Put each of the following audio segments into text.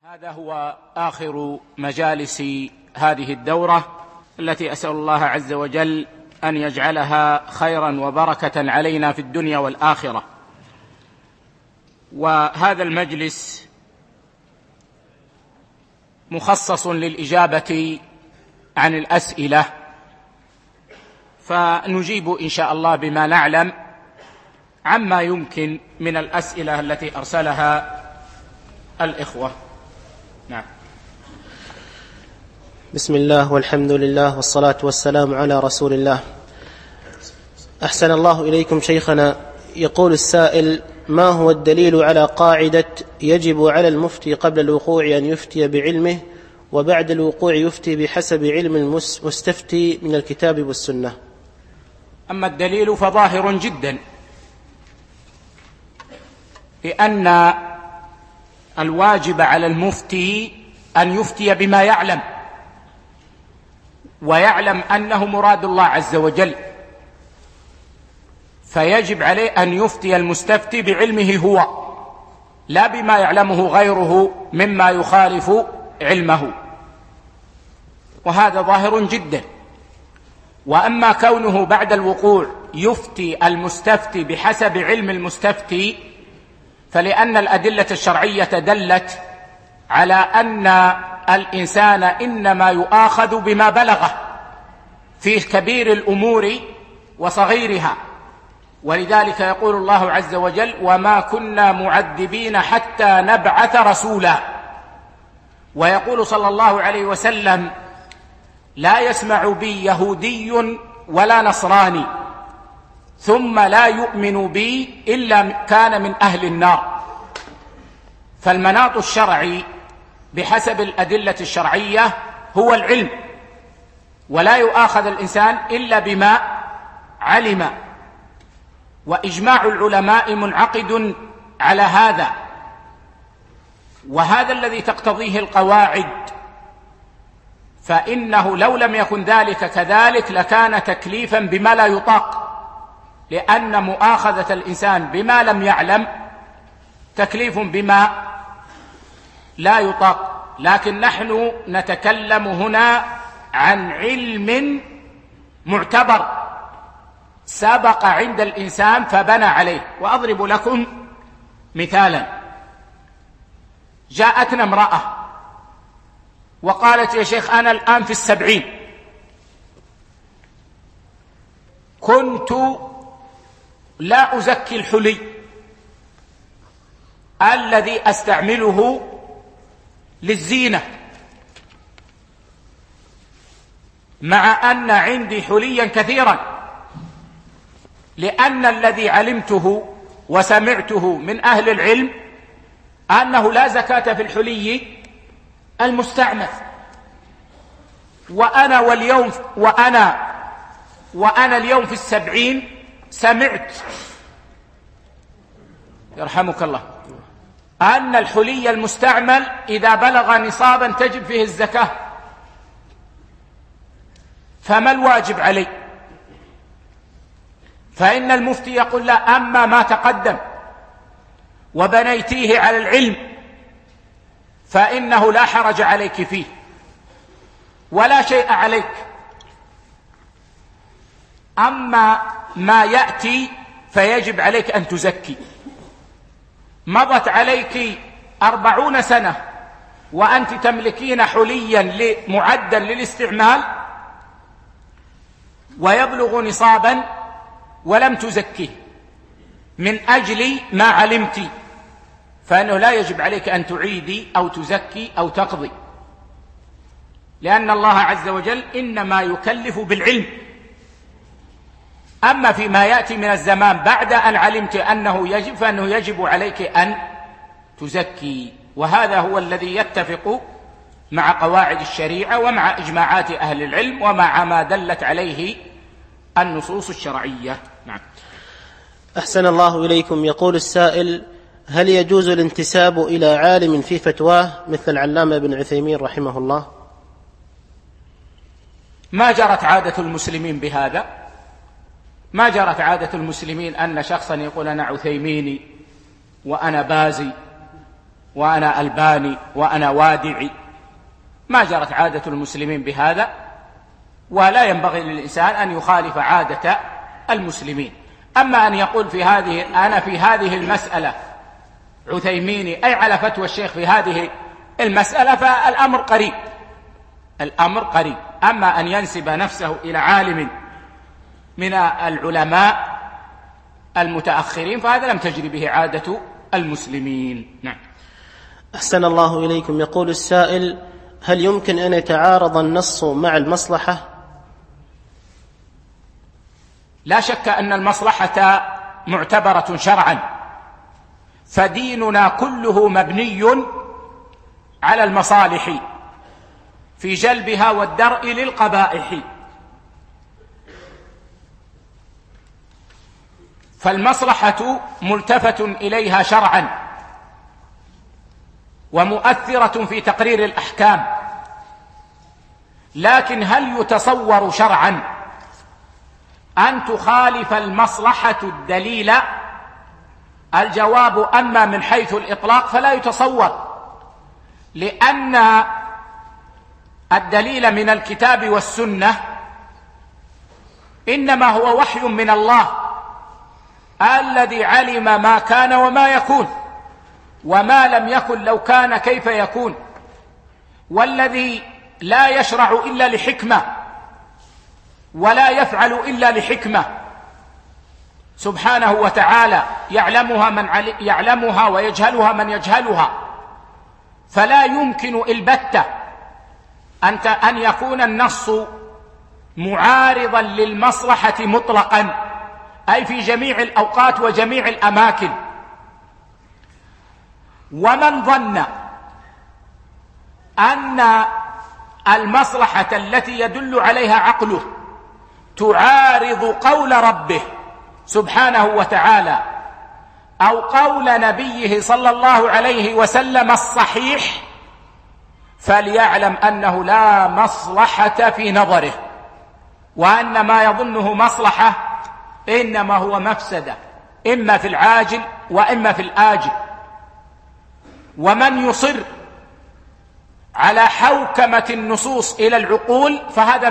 هذا هو آخر مجالس هذه الدورة التي أسأل الله عز وجل أن يجعلها خيرا وبركة علينا في الدنيا والآخرة. وهذا المجلس مخصص للإجابة عن الأسئلة، فنجيب إن شاء الله بما نعلم عما يمكن من الأسئلة التي أرسلها الإخوة. نعم. بسم الله والحمد لله والصلاة والسلام على رسول الله. أحسن الله إليكم شيخنا. يقول السائل: ما هو الدليل على قاعدة يجب على المفتي قبل الوقوع أن يفتي بعلمه وبعد الوقوع يفتي بحسب علم المستفتي من الكتاب والسنة؟ أما الدليل فظاهر جدا، لأن الواجب على المفتي أن يفتي بما يعلم، ويعلم أنه مراد الله عز وجل، فيجب عليه أن يفتي المستفتي بعلمه هو، لا بما يعلمه غيره مما يخالف علمه، وهذا ظاهر جدا. وأما كونه بعد الوقوع يفتي المستفتي بحسب علم المستفتي، فلأن الأدلة الشرعية دلت على أن الإنسان إنما يؤاخذ بما بلغه في كبير الأمور وصغيرها، ولذلك يقول الله عز وجل: وما كنا معذبين حتى نبعث رسولا. ويقول صلى الله عليه وسلم: لا يسمع بي يهودي ولا نصراني ثم لا يؤمن بي إلا كان من أهل النار. فالمناط الشرعي بحسب الأدلة الشرعية هو العلم، ولا يؤاخذ الإنسان إلا بما علم، وإجماع العلماء منعقد على هذا، وهذا الذي تقتضيه القواعد، فإنه لو لم يكن ذلك كذلك لكان تكليفا بما لا يطاق، لأن مؤاخذة الإنسان بما لم يعلم تكليف بما لا يطاق. لكن نحن نتكلم هنا عن علم معتبر سبق عند الإنسان فبنى عليه. وأضرب لكم مثالا: جاءتنا امرأة وقالت: يا شيخ أنا الآن في 70، كنت لا أزكي الحلي الذي أستعمله للزينة، مع أن عندي حليا كثيرا، لأن الذي علمته وسمعته من أهل العلم أنه لا زكاة في الحلي المستعمل. وأنا اليوم في 70 سمعت يرحمك الله أن الحلي المستعمل إذا بلغ نصابا تجب فيه الزكاة، فما الواجب علي؟ فإن المفتي يقول: لا، أما ما تقدم وبنيتيه على العلم فإنه لا حرج عليك فيه ولا شيء عليك. أما ما يأتي فيجب عليك أن تزكي. مضت عليك 40 سنة وأنت تملكين حليا معدا للاستعمال ويبلغ نصابا ولم تزكيه من أجل ما علمت، فإنه لا يجب عليك أن تعيدي أو تزكي أو تقضي، لأن الله عز وجل إنما يكلف بالعلم. أما فيما يأتي من الزمان بعد أن علمت أنه يجب، فأنه يجب عليك أن تزكي، وهذا هو الذي يتفق مع قواعد الشريعة ومع إجماعات أهل العلم ومع ما دلت عليه النصوص الشرعية. نعم. أحسن الله إليكم. يقول السائل: هل يجوز الانتساب إلى عالم في فتواه مثل العلامة ابن عثيمين رحمه الله؟ ما جرت عادة المسلمين بهذا، ما جرت عادة المسلمين أن شخصا يقول: أنا عثيميني وأنا بازي وأنا ألباني وأنا وادعي. ما جرت عادة المسلمين بهذا، ولا ينبغي للإنسان أن يخالف عادة المسلمين. أما أن يقول أنا في هذه المسألة عثيميني، أي على فتوى الشيخ في هذه المسألة، فالأمر قريب، الأمر قريب. أما أن ينسب نفسه إلى عالم من العلماء المتأخرين فهذا لم تجري به عادة المسلمين. نعم. أحسن الله إليكم. يقول السائل: هل يمكن أن يتعارض النص مع المصلحة؟ لا شك أن المصلحة معتبرة شرعا، فديننا كله مبني على المصالح في جلبها والدرء للقبائح، فالمصلحة ملتفت إليها شرعا ومؤثرة في تقرير الأحكام. لكن هل يتصور شرعا أن تخالف المصلحة الدليل؟ الجواب: أما من حيث الإطلاق فلا يتصور، لأن الدليل من الكتاب والسنة إنما هو وحي من الله الذي علم ما كان وما يكون، وما لم يكن لو كان كيف يكون، والذي لا يشرع إلا لحكمة ولا يفعل إلا لحكمة سبحانه وتعالى، يعلمها ويجهلها من يجهلها. فلا يمكن البتة أن يكون النص معارضا للمصلحة مطلقا، أي في جميع الأوقات وجميع الأماكن. ومن ظن أن المصلحة التي يدل عليها عقله تعارض قول ربه سبحانه وتعالى أو قول نبيه صلى الله عليه وسلم الصحيح، فليعلم أنه لا مصلحة في نظره، وأن ما يظنه مصلحة إنما هو مفسدة، إما في العاجل وإما في الآجل. ومن يصر على حوكمة النصوص إلى العقول فهذا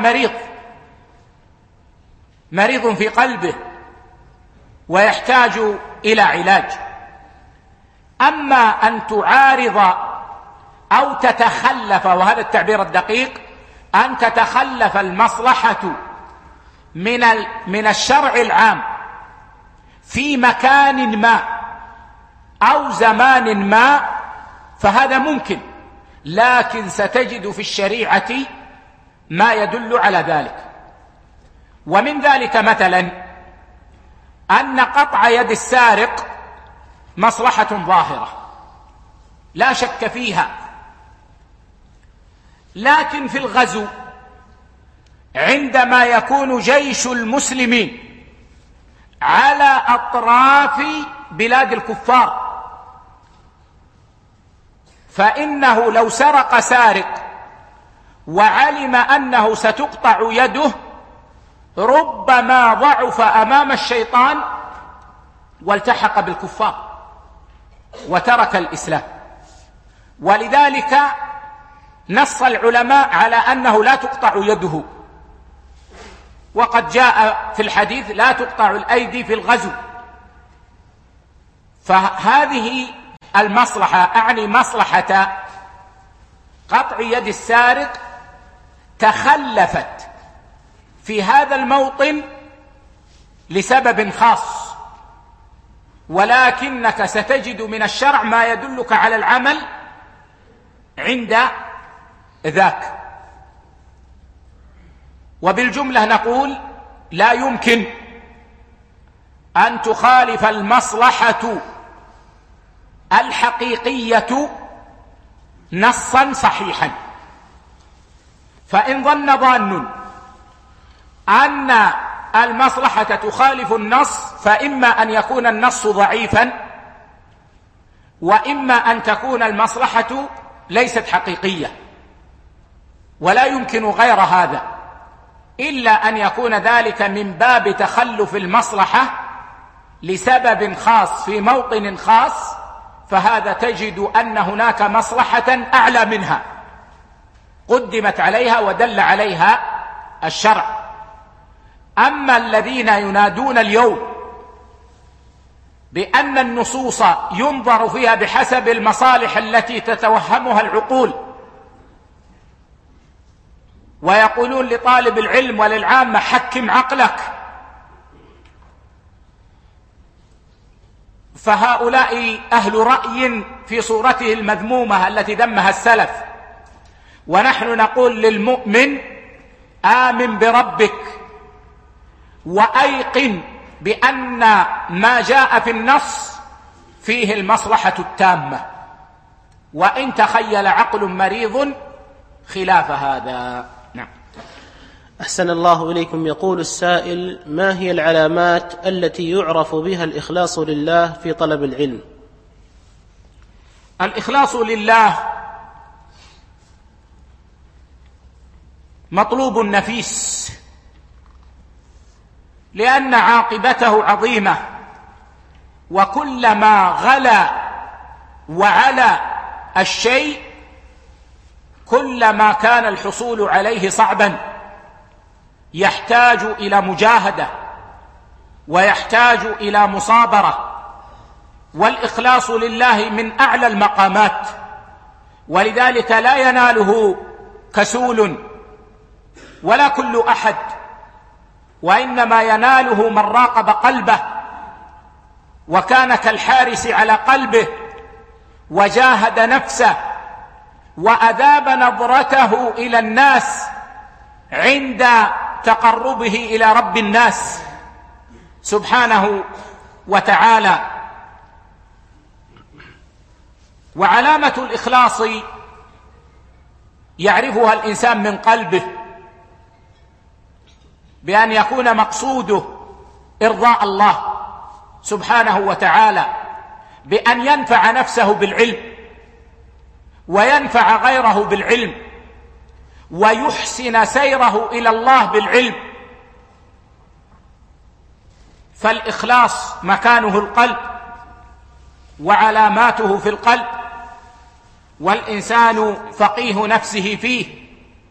مريض في قلبه ويحتاج إلى علاج. أما أن تعارض أو تتخلف، وهذا التعبير الدقيق، أن تتخلف المصلحة من الشرع العام في مكان ما أو زمان ما، فهذا ممكن، لكن ستجد في الشريعة ما يدل على ذلك. ومن ذلك مثلا أن قطع يد السارق مصلحة ظاهرة لا شك فيها، لكن في الغزو عندما يكون جيش المسلمين على أطراف بلاد الكفار، فإنه لو سرق سارق وعلم أنه ستقطع يده ربما ضعف أمام الشيطان والتحق بالكفار وترك الإسلام. ولذلك نص العلماء على أنه لا تقطع يده، وقد جاء في الحديث لا تقطع الأيدي في الغزو. فهذه المصلحة، أعني مصلحة قطع يد السارق، تخلفت في هذا الموطن لسبب خاص، ولكنك ستجد من الشرع ما يدلك على العمل عند ذاك. وبالجملة نقول لا يمكن أن تخالف المصلحة الحقيقية نصا صحيحا. فإن ظن ظان أن المصلحة تخالف النص، فإما أن يكون النص ضعيفا، وإما أن تكون المصلحة ليست حقيقية، ولا يمكن غير هذا، إلا أن يكون ذلك من باب تخلف المصلحة لسبب خاص في موطن خاص، فهذا تجد أن هناك مصلحة أعلى منها قدمت عليها ودل عليها الشرع. أما الذين ينادون اليوم بأن النصوص ينظر فيها بحسب المصالح التي تتوهمها العقول، ويقولون لطالب العلم وللعامة حكم عقلك، فهؤلاء أهل رأي في صورته المذمومة التي ذمها السلف. ونحن نقول للمؤمن آمن بربك وأيقن بأن ما جاء في النص فيه المصلحة التامة، وإن تخيل عقل مريض خلاف هذا. نعم. أحسن الله إليكم. يقول السائل: ما هي العلامات التي يعرف بها الإخلاص لله في طلب العلم؟ الإخلاص لله مطلوب نفيس، لأن عاقبته عظيمة، وكلما غلا وعلى الشيء كلما كان الحصول عليه صعبا، يحتاج إلى مجاهدة ويحتاج إلى مصابرة. والإخلاص لله من أعلى المقامات، ولذلك لا يناله كسول ولا كل أحد، وإنما يناله من راقب قلبه وكان كالحارس على قلبه وجاهد نفسه وأذاب نظرته إلى الناس عند تقربه إلى رب الناس سبحانه وتعالى. وعلامة الإخلاص يعرفها الإنسان من قلبه، بأن يكون مقصوده إرضاء الله سبحانه وتعالى، بأن ينفع نفسه بالعلم وينفع غيره بالعلم ويحسن سيره إلى الله بالعلم. فالإخلاص مكانه القلب وعلاماته في القلب، والإنسان فقيه نفسه فيه،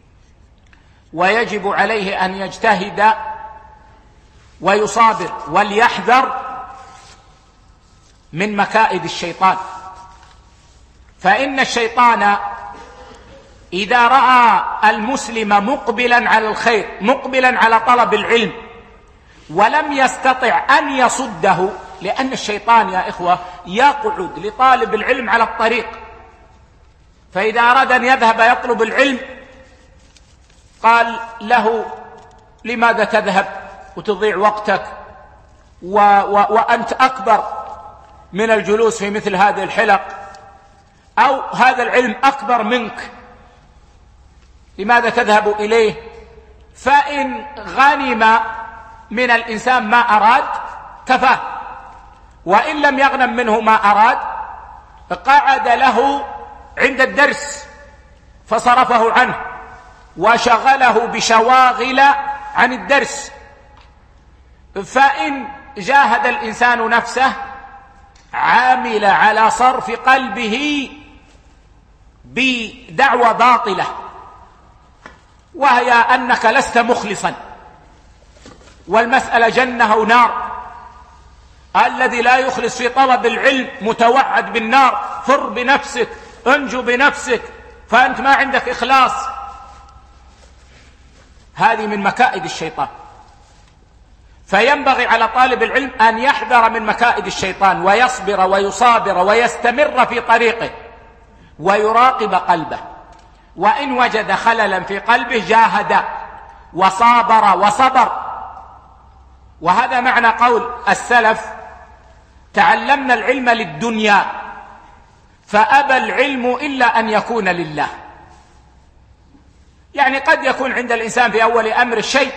ويجب عليه أن يجتهد ويصابر وليحذر من مكائد الشيطان. فإن الشيطان إذا رأى المسلم مقبلا على الخير مقبلا على طلب العلم ولم يستطع أن يصده، لأن الشيطان يا إخوة يقعد لطالب العلم على الطريق، فإذا أراد أن يذهب يطلب العلم قال له: لماذا تذهب وتضيع وقتك وأنت أكبر من الجلوس في مثل هذه الحلق، أو هذا العلم أكبر منك، لماذا تذهب إليه؟ فإن غنم من الإنسان ما أراد كفاه، وإن لم يغنم منه ما أراد قعد له عند الدرس فصرفه عنه وشغله بشواغل عن الدرس. فإن جاهد الإنسان نفسه عامل على صرف قلبه بدعوى باطلة، وهي أنك لست مخلصا، والمسألة جنة ونار. الذي لا يخلص في طلب العلم متوعد بالنار، فر بنفسك، انجو بنفسك، فأنت ما عندك إخلاص. هذه من مكائد الشيطان. فينبغي على طالب العلم أن يحذر من مكائد الشيطان ويصبر ويصابر ويستمر في طريقه ويراقب قلبه، وإن وجد خللا في قلبه جاهد وصابر وصبر. وهذا معنى قول السلف: تعلمنا العلم للدنيا فأبى العلم إلا أن يكون لله. يعني قد يكون عند الإنسان في أول أمر شيء،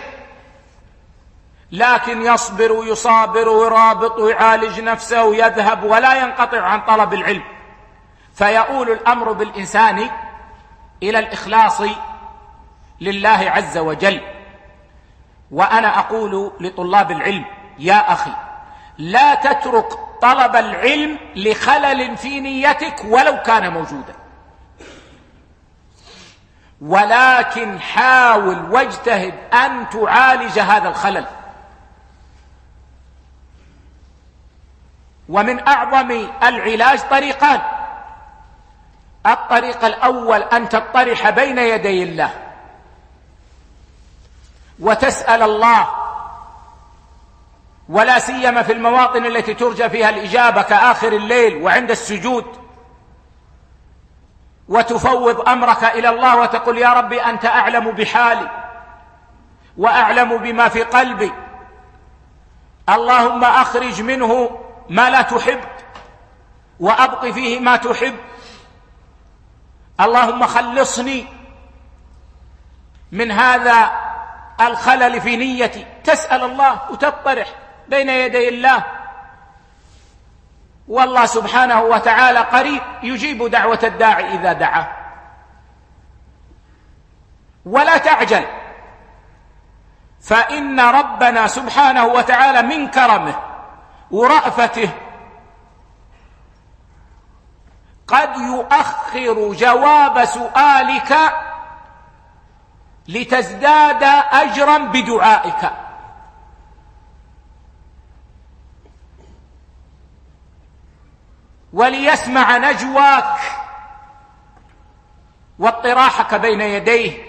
لكن يصبر ويصابر ويرابط ويعالج نفسه ويذهب ولا ينقطع عن طلب العلم، فيؤول الأمر بالإنسان إلى الإخلاص لله عز وجل. وأنا أقول لطلاب العلم: يا أخي، لا تترك طلب العلم لخلل في نيتك ولو كان موجودا، ولكن حاول واجتهد أن تعالج هذا الخلل. ومن أعظم العلاج طريقان: الطريق الأول أن تطرح بين يدي الله وتسأل الله، ولا سيما في المواطن التي ترجى فيها الإجابة كآخر الليل وعند السجود، وتفوض أمرك إلى الله وتقول: يا ربي أنت أعلم بحالي وأعلم بما في قلبي، اللهم أخرج منه ما لا تحب وأبق فيه ما تحب، اللهم خلصني من هذا الخلل في نيتي. تسأل الله وتطرح بين يدي الله، والله سبحانه وتعالى قريب يجيب دعوة الداعي إذا دعاه. ولا تعجل، فإن ربنا سبحانه وتعالى من كرمه ورأفته قد يؤخر جواب سؤالك لتزداد أجرا بدعائك. وليسمع نجواك واطراحك بين يديه.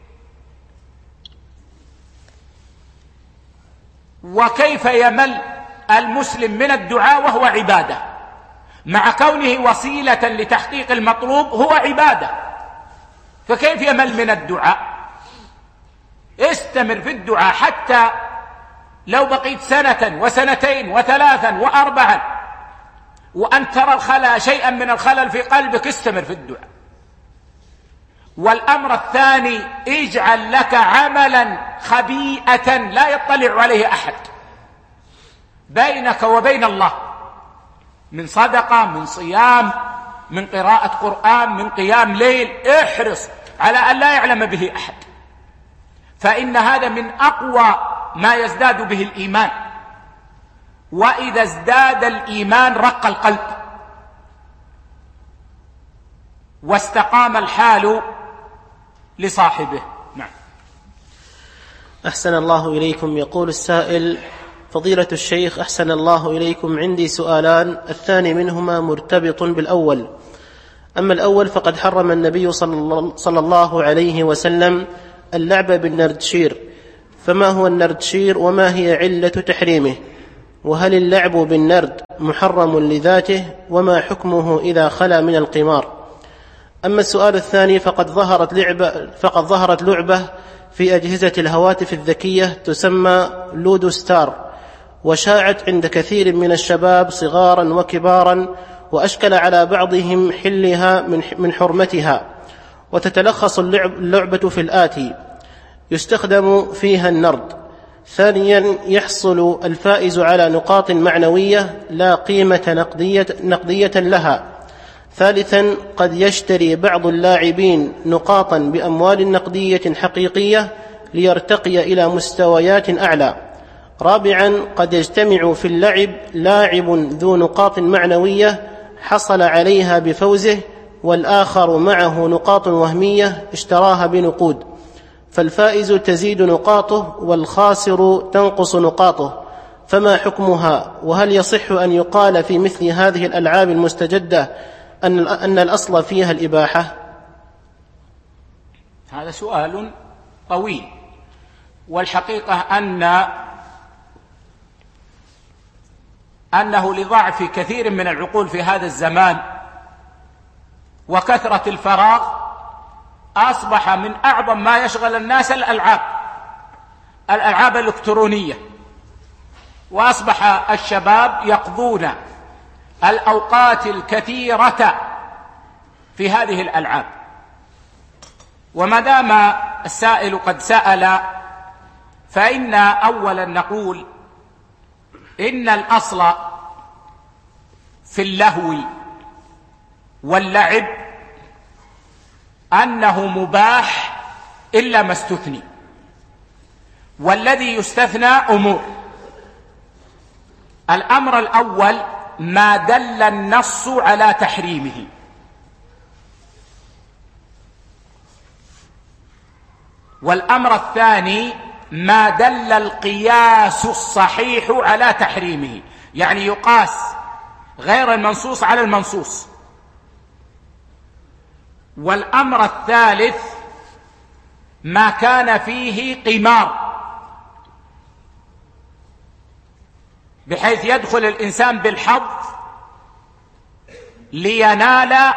وكيف يمل المسلم من الدعاء وهو عبادة، مع كونه وسيلة لتحقيق المطلوب هو عبادة، فكيف يمل من الدعاء؟ استمر في الدعاء حتى لو بقيت سنة وسنتين وثلاثا وأربعا وأن ترى شيئا من الخلل في قلبك، استمر في الدعاء. والأمر الثاني: اجعل لك عملا خبيئة لا يطلع عليه أحد بينك وبين الله، من صدقة، من صيام، من قراءة قرآن، من قيام ليل. احرص على أن لا يعلم به أحد، فإن هذا من أقوى ما يزداد به الإيمان. وإذا ازداد الإيمان رق القلب واستقام الحال لصاحبه. نعم. أحسن الله إليكم. يقول السائل: فضيلة الشيخ أحسن الله إليكم، عندي سؤالان، الثاني منهما مرتبط بالأول. أما الأول فقد حرم النبي صلى الله عليه وسلم اللعب بالنردشير، فما هو النردشير وما هي علة تحريمه؟ وهل اللعب بالنرد محرم لذاته؟ وما حكمه إذا خلا من القمار؟ أما السؤال الثاني فقد ظهرت لعبة في أجهزة الهواتف الذكية تسمى لودو ستار، وشاعت عند كثير من الشباب صغارا وكبارا، وأشكل على بعضهم حلها من حرمتها. وتتلخص اللعبة في الآتي: يستخدم فيها النرد. ثانيا، يحصل الفائز على نقاط معنوية لا قيمة نقدية لها. ثالثا، قد يشتري بعض اللاعبين نقاطا بأموال نقدية حقيقية ليرتقي إلى مستويات أعلى. رابعا، قد يجتمع في اللعب لاعب ذو نقاط معنوية حصل عليها بفوزه، والآخر معه نقاط وهمية اشتراها بنقود، فالفائز تزيد نقاطه والخاسر تنقص نقاطه، فما حكمها؟ وهل يصح أن يقال في مثل هذه الألعاب المستجدة أن الأصل فيها الإباحة؟ هذا سؤال طويل، والحقيقة أنه لضعف كثير من العقول في هذا الزمان وكثرة الفراغ أصبح من أعظم ما يشغل الناس الألعاب الإلكترونية، وأصبح الشباب يقضون الأوقات الكثيرة في هذه الألعاب. وما دام السائل قد سأل، فإن أولا نقول إن الأصل في اللهو واللعب أنه مباح إلا ما استثني، والذي يستثنى أمور. الأمر الأول ما دل النص على تحريمه. والأمر الثاني ما دل القياس الصحيح على تحريمه، يعني يقاس غير المنصوص على المنصوص. والأمر الثالث ما كان فيه قمار، بحيث يدخل الإنسان بالحظ لينال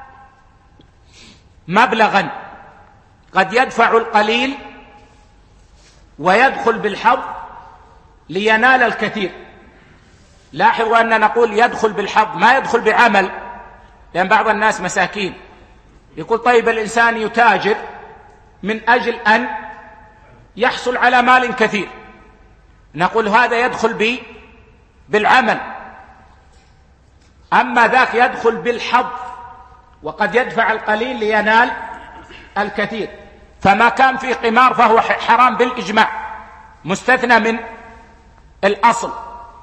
مبلغا، قد يدفع القليل ويدخل بالحظ لينال الكثير. لاحظوا أننا نقول يدخل بالحظ، ما يدخل بعمل، لأن بعض الناس مساكين يقول طيب الإنسان يتاجر من أجل أن يحصل على مال كثير، نقول هذا يدخل بالعمل. أما ذاك يدخل بالحظ وقد يدفع القليل لينال الكثير. فما كان في قمار فهو حرام بالإجماع، مستثنى من الأصل.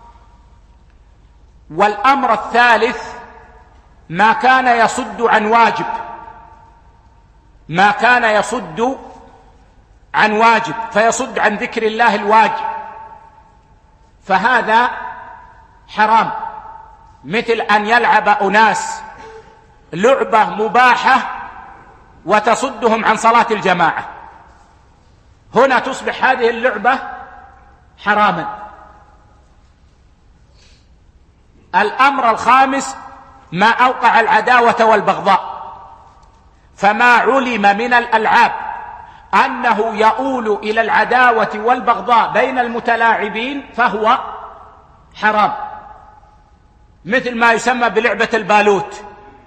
والأمر الثالث ما كان يصد عن واجب، ما كان يصد عن واجب فيصد عن ذكر الله الواجب، فهذا حرام، مثل أن يلعب أناس لعبة مباحة وتصدهم عن صلاة الجماعة، هنا تصبح هذه اللعبة حراما. الأمر الخامس ما أوقع العداوة والبغضاء، فما علم من الألعاب أنه يؤول إلى العداوة والبغضاء بين المتلاعبين فهو حرام، مثل ما يسمى بلعبة البالوت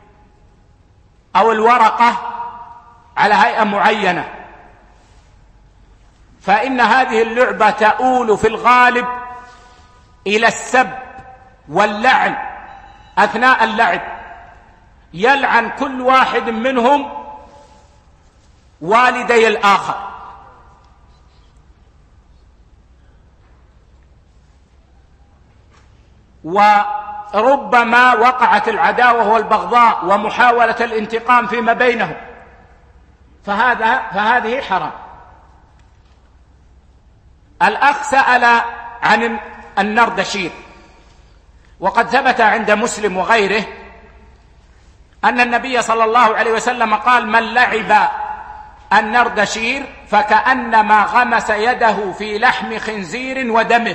أو الورقة على هيئة معينة، فإن هذه اللعبة تؤول في الغالب إلى السب واللعن أثناء اللعب، يلعن كل واحد منهم والدي الآخر. وربما وقعت العداوة والبغضاء ومحاولة الانتقام فيما بينهم، فهذه حرام. الأخ سأل عن النردشير، وقد ثبت عند مسلم وغيره أن النبي صلى الله عليه وسلم قال من لعب النردشير فكأنما غمس يده في لحم خنزير ودمه.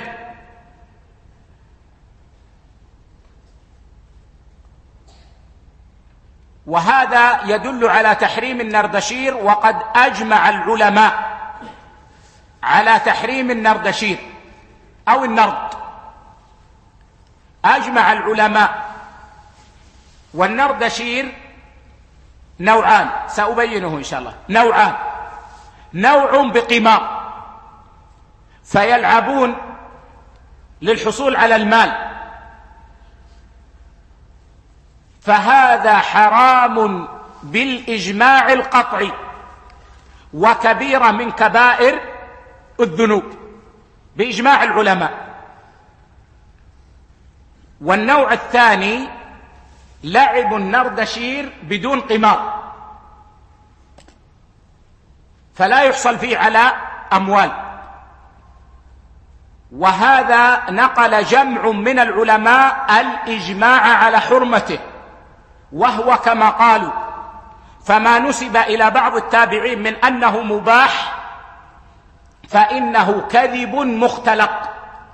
وهذا يدل على تحريم النردشير، وقد أجمع العلماء على تحريم النردشير أو النرد، أجمع العلماء. والنردشير نوعان سأبينه إن شاء الله، نوعان، نوع بقمار فيلعبون للحصول على المال، فهذا حرام بالإجماع القطعي وكبيرة من كبائر الذنوب بإجماع العلماء. والنوع الثاني لعب النردشير بدون قمار، فلا يحصل فيه على أموال، وهذا نقل جمع من العلماء الإجماع على حرمته، وهو كما قالوا. فما نسب إلى بعض التابعين من أنه مباح فإنه كذب مختلق،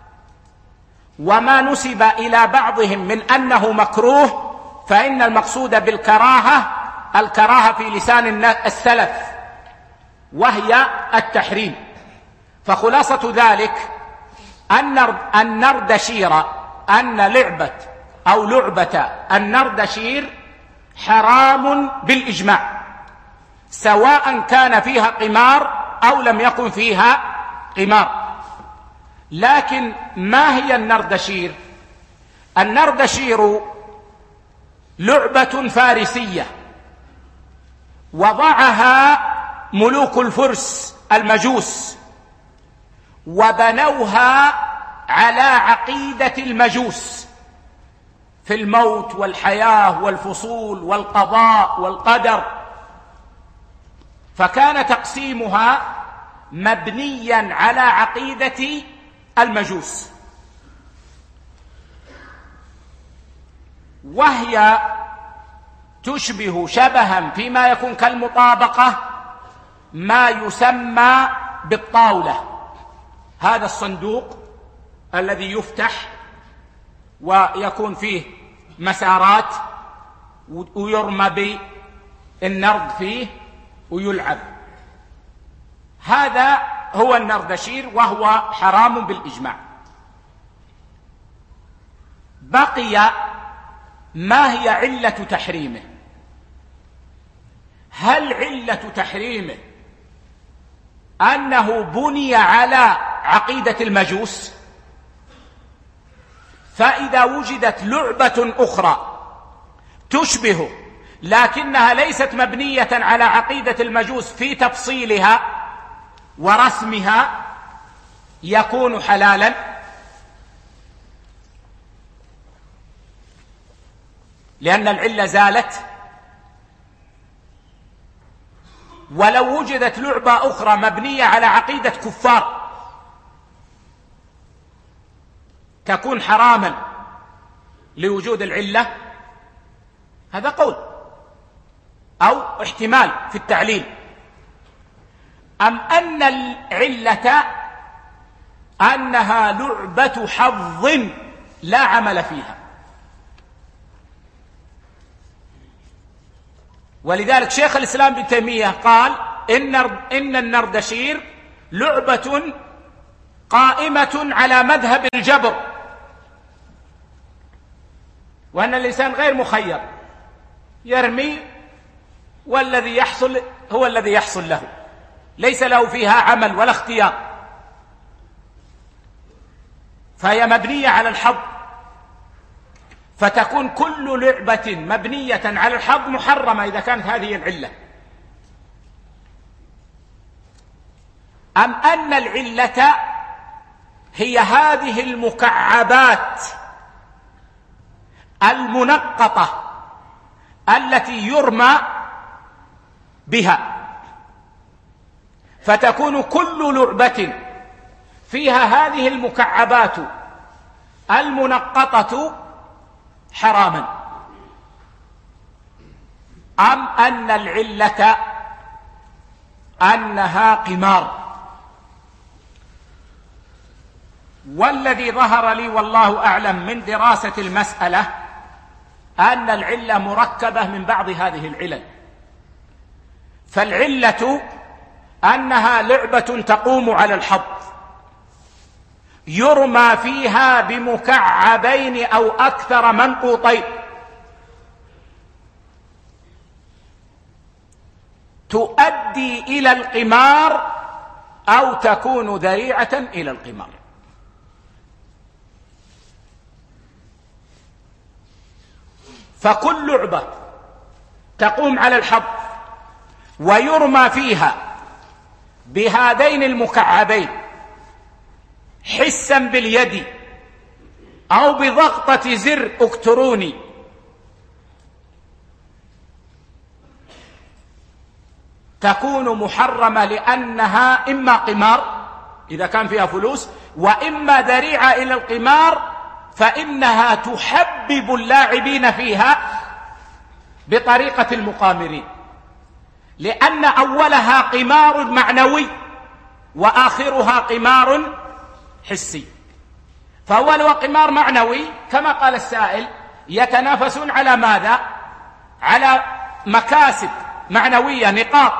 وما نسب إلى بعضهم من أنه مكروه فإن المقصود بالكراهة الكراهة في لسان السلف، وهي التحريم. فخلاصة ذلك أن النردشير، أن لعبة النردشير حرام بالإجماع، سواء كان فيها قمار أو لم يكن فيها قمار. لكن ما هي النردشير؟ النردشير لعبة فارسية وضعها ملوك الفرس المجوس، وبنوها على عقيدة المجوس، في الموت والحياة والفصول والقضاء والقدر، فكان تقسيمها مبنيا على عقيدة المجوس، وهي تشبه شبها فيما يكون كالمطابقة ما يسمى بالطاولة. هذا الصندوق الذي يفتح ويكون فيه مسارات ويرمى بالنرد فيه ويلعب، هذا هو النردشير وهو حرام بالإجماع. بقي ما هي علة تحريمه؟ هل علة تحريمه أنه بني على عقيدة المجوس؟ فإذا وجدت لعبة أخرى تشبه لكنها ليست مبنية على عقيدة المجوس في تفصيلها ورسمها يكون حلالا. لأن العلة زالت. ولو وجدت لعبة أخرى مبنية على عقيدة كفار تكون حراما لوجود العلة، هذا قول أو احتمال في التعليل. أم أن العلة أنها لعبة حظ لا عمل فيها، ولذلك شيخ الإسلام ابن تيمية قال إن النردشير لعبة قائمة على مذهب الجبر، وأن الإنسان غير مخير، يرمي والذي يحصل هو الذي يحصل له، ليس له فيها عمل ولا اختيار، فهي مبنية على الحظ، فتكون كل لعبة مبنية على الحظ محرمة إذا كانت هذه العلة. أم أن العلة هي هذه المكعبات المنقطة التي يرمى بها، فتكون كل لعبة فيها هذه المكعبات المنقطة حراما؟ أم أن العلة أنها قمار؟ والذي ظهر لي والله أعلم من دراسة المسألة أن العلة مركبة من بعض هذه العلل. فالعلة أنها لعبة تقوم على الحظ يرمى فيها بمكعبين أو أكثر منقوطين، تؤدي إلى القمار أو تكون ذريعة إلى القمار. فكل لعبة تقوم على الحظ ويرمى فيها بهذين المكعبين حسا باليد أو بضغطة زر إلكتروني تكون محرمة، لأنها إما قمار إذا كان فيها فلوس، وإما ذريعة إلى القمار، فإنها تحبب اللاعبين فيها بطريقة المقامرين، لأن أولها قمار معنوي وآخرها قمار حسي. فأولها قمار معنوي كما قال السائل، يتنافسون على ماذا؟ على مكاسب معنوية، نقاط،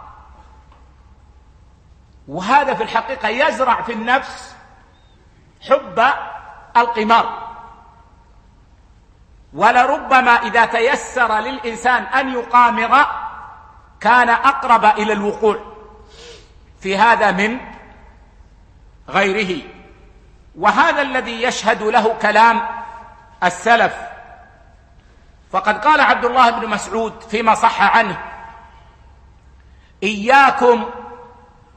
وهذا في الحقيقة يزرع في النفس حب القمار. ولربما إذا تيسر للإنسان أن يقامر كان أقرب إلى الوقوع في هذا من غيره. وهذا الذي يشهد له كلام السلف، فقد قال عبد الله بن مسعود فيما صح عنه: إياكم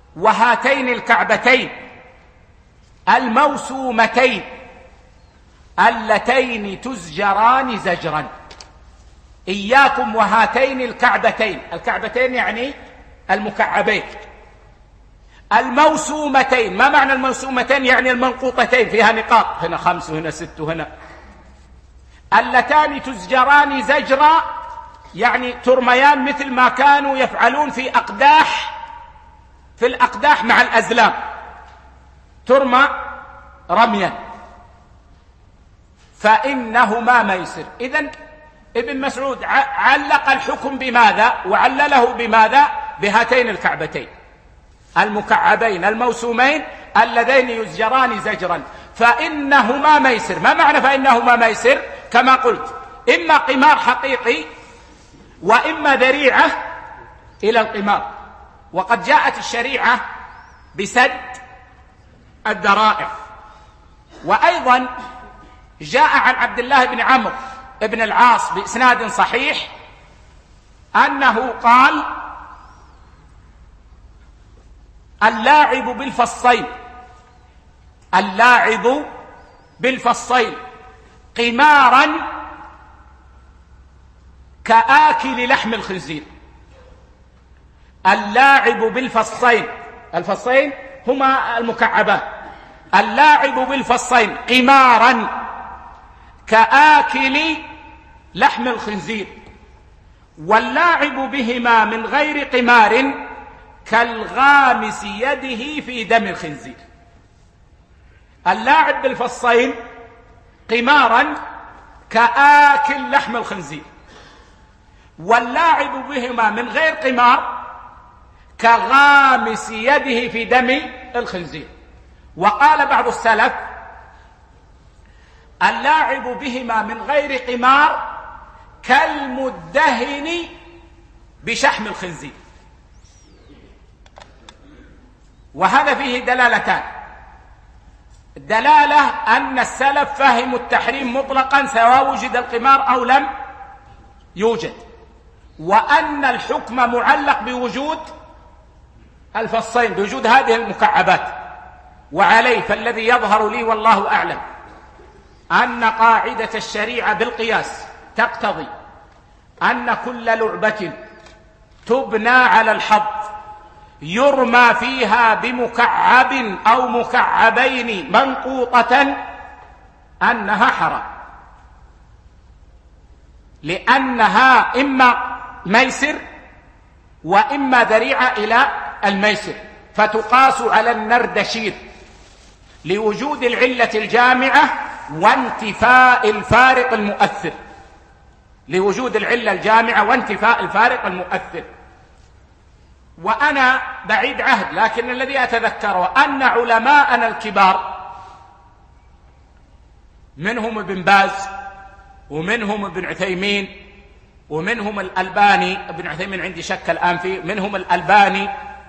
وهاتين الكعبتين الموسومتين اللتين تزجران زجرا. إياكم وهاتين الكعبتين. الكعبتين يعني المكعبين. الموسومتين. ما معنى الموسومتين؟ يعني المنقوطتين، فيها نقاط، هنا 5 وهنا 6 وهنا. اللتان تزجران زجرا يعني ترميان مثل ما كانوا يفعلون في الأقداح مع الأزلام، ترمى رميا، فإنهما ميسر. إذن ابن مسعود علق الحكم بماذا وعلله بماذا؟ بهاتين الكعبتين المكعبين الموسومين اللذين يزجران زجرا، فإنهما ميسر. ما معنى فإنهما ميسر؟ كما قلت، إما قمار حقيقي وإما ذريعة إلى القمار. وقد جاءت الشريعة بسد الذرائع. وأيضا جاء عن عبد الله بن عمرو بن العاص بإسناد صحيح أنه قال: اللاعب بالفصين قمارا كآكل لحم الخنزير. اللاعب بالفصين، الفصين هما المكعبات. اللاعب بالفصين قمارا كآكل لحم الخنزير، واللاعب بهما من غير قمار كالغامس يده في دم الخنزير. اللاعب بالفصين قمارا كآكل لحم الخنزير، واللاعب بهما من غير قمار كغامس يده في دم الخنزير. وقال بعض السلف: اللاعب بهما من غير قمار كالمدهن بشحم الخنزير. وهذا فيه دلالتان: دلالة أن السلف فهموا التحريم مطلقا سواء وجد القمار أو لم يوجد، وأن الحكم معلق بوجود الفصين، بوجود هذه المكعبات. وعليه فالذي يظهر لي والله أعلم أن قاعدة الشريعة بالقياس تقتضي أن كل لعبة تبنى على الحظ يرمى فيها بمكعب أو مكعبين منقوطة أنها حرام، لأنها إما ميسر وإما ذريعة إلى الميسر، فتقاس على النردشير لوجود العلة الجامعة وانتفاء الفارق المؤثر، لوجود العلة الجامعة وانتفاء الفارق المؤثر. وأنا بعيد عهد، لكن الذي أتذكره أن علماءنا الكبار منهم ابن باز ومنهم ابن عثيمين ومنهم الألباني، ابن عثيمين عندي شك الآن فيه، منهم الألباني،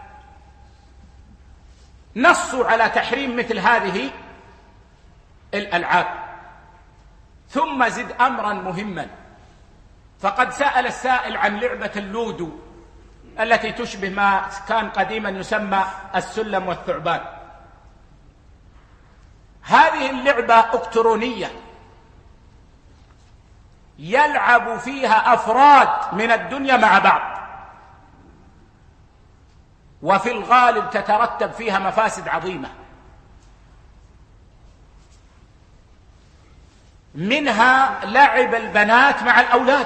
نصوا على تحريم مثل هذه الألعاب. ثم زد أمرا مهما، فقد سأل السائل عن لعبة اللودو التي تشبه ما كان قديما يسمى السلم والثعبان. هذه اللعبة إلكترونية يلعب فيها أفراد من الدنيا مع بعض، وفي الغالب تترتب فيها مفاسد عظيمة، منها لعب البنات مع الأولاد،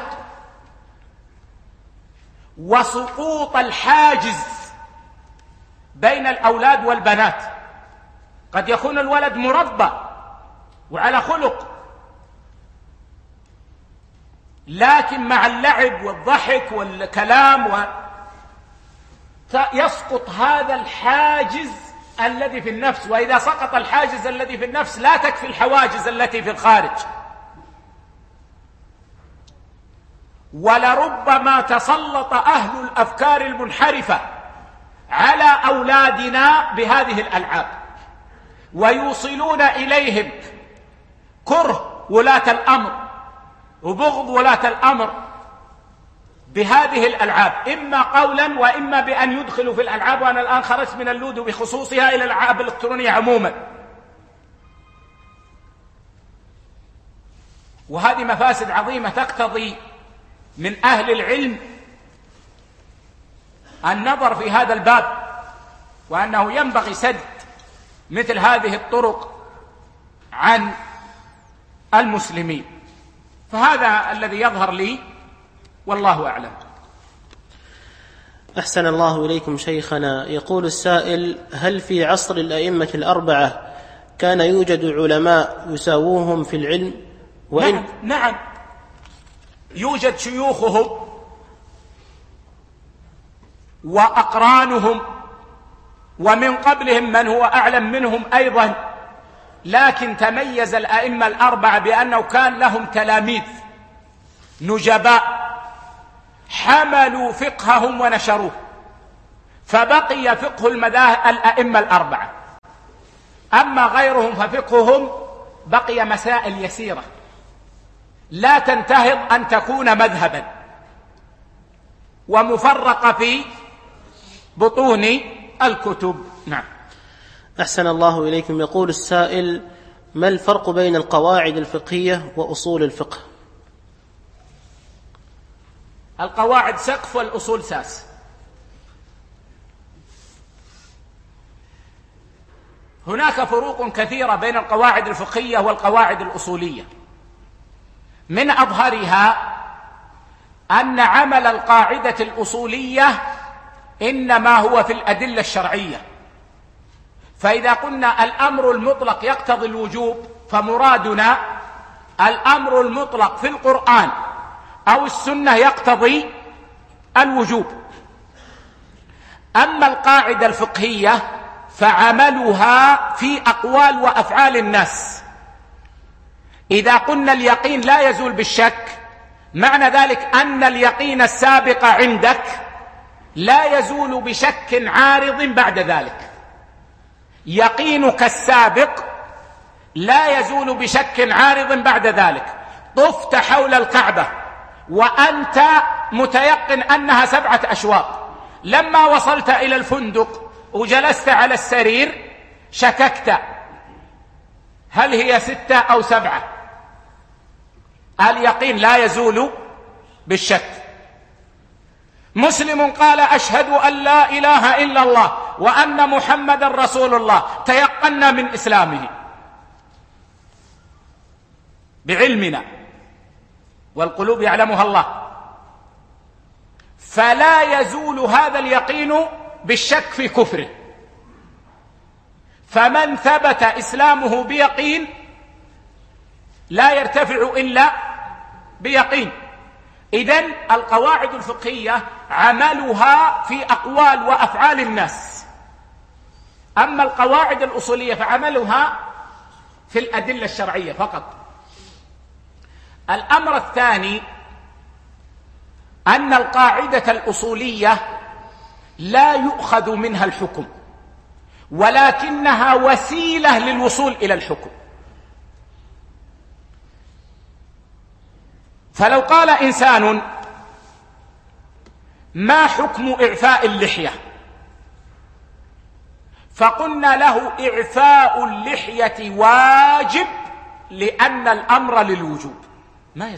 وسقوط الحاجز بين الأولاد والبنات. قد يكون الولد مربى وعلى خلق، لكن مع اللعب والضحك والكلام يسقط هذا الحاجز الذي في النفس. وإذا سقط الحاجز الذي في النفس لا تكفي الحواجز التي في الخارج. ولربما تسلط أهل الأفكار المنحرفة على أولادنا بهذه الألعاب، ويوصلون إليهم كره ولاة الأمر وبغض ولاة الأمر بهذه الألعاب، إما قولا وإما بأن يدخلوا في الألعاب. وأنا الآن خرجت من اللودو بخصوصها إلى الألعاب الإلكترونية عموما. وهذه مفاسد عظيمة تقتضي من أهل العلم النظر في هذا الباب، وأنه ينبغي سد مثل هذه الطرق عن المسلمين. فهذا الذي يظهر لي والله أعلم. أحسن الله إليكم شيخنا. يقول السائل: هل في عصر الأئمة الأربعة كان يوجد علماء يساووهم في العلم؟ نعم يوجد شيوخهم وأقرانهم، ومن قبلهم من هو أعلم منهم أيضا، لكن تميز الأئمة الأربعة بأنه كان لهم تلاميذ نجباء حملوا فقههم ونشروه، فبقي فقه الأئمة الأربعة. أما غيرهم ففقههم بقي مسائل يسيرة لا تنتهض أن تكون مذهبا ومفرقة في بطون الكتب. نعم. أحسن الله إليكم. يقول السائل: ما الفرق بين القواعد الفقهية وأصول الفقه؟ القواعد سقف والأصول ساس. هناك فروق كثيرة بين القواعد الفقهية والقواعد الأصولية، من أظهرها أن عمل القاعدة الأصولية إنما هو في الأدلة الشرعية. فإذا قلنا الأمر المطلق يقتضي الوجوب، فمرادنا الأمر المطلق في القرآن أو السنة يقتضي الوجوب. أما القاعدة الفقهية فعملها في أقوال وأفعال الناس. إذا قلنا اليقين لا يزول بالشك، معنى ذلك أن اليقين السابق عندك لا يزول بشك عارض بعد ذلك. يقينك السابق لا يزول بشك عارض بعد ذلك. طفت حول الكعبة وأنت متيقن أنها 7 أشواط، لما وصلت إلى الفندق وجلست على السرير شككت هل هي 6 أو 7. اليقين لا يزول بالشك. مسلم قال: أشهد أن لا إله إلا الله وأن محمد رسول الله، تيقنا من إسلامه بعلمنا، والقلوب يعلمها الله، فلا يزول هذا اليقين بالشك في كفره. فمن ثبت إسلامه بيقين لا يرتفع إلا بيقين. إذن القواعد الفقهية عملها في أقوال وأفعال الناس، أما القواعد الأصولية فعملها في الأدلة الشرعية فقط. الأمر الثاني أن القاعدة الأصولية لا يؤخذ منها الحكم، ولكنها وسيلة للوصول إلى الحكم. فلو قال إنسان: ما حكم إعفاء اللحية؟ فقلنا له: إعفاء اللحية واجب لأن الأمر للوجوب. ما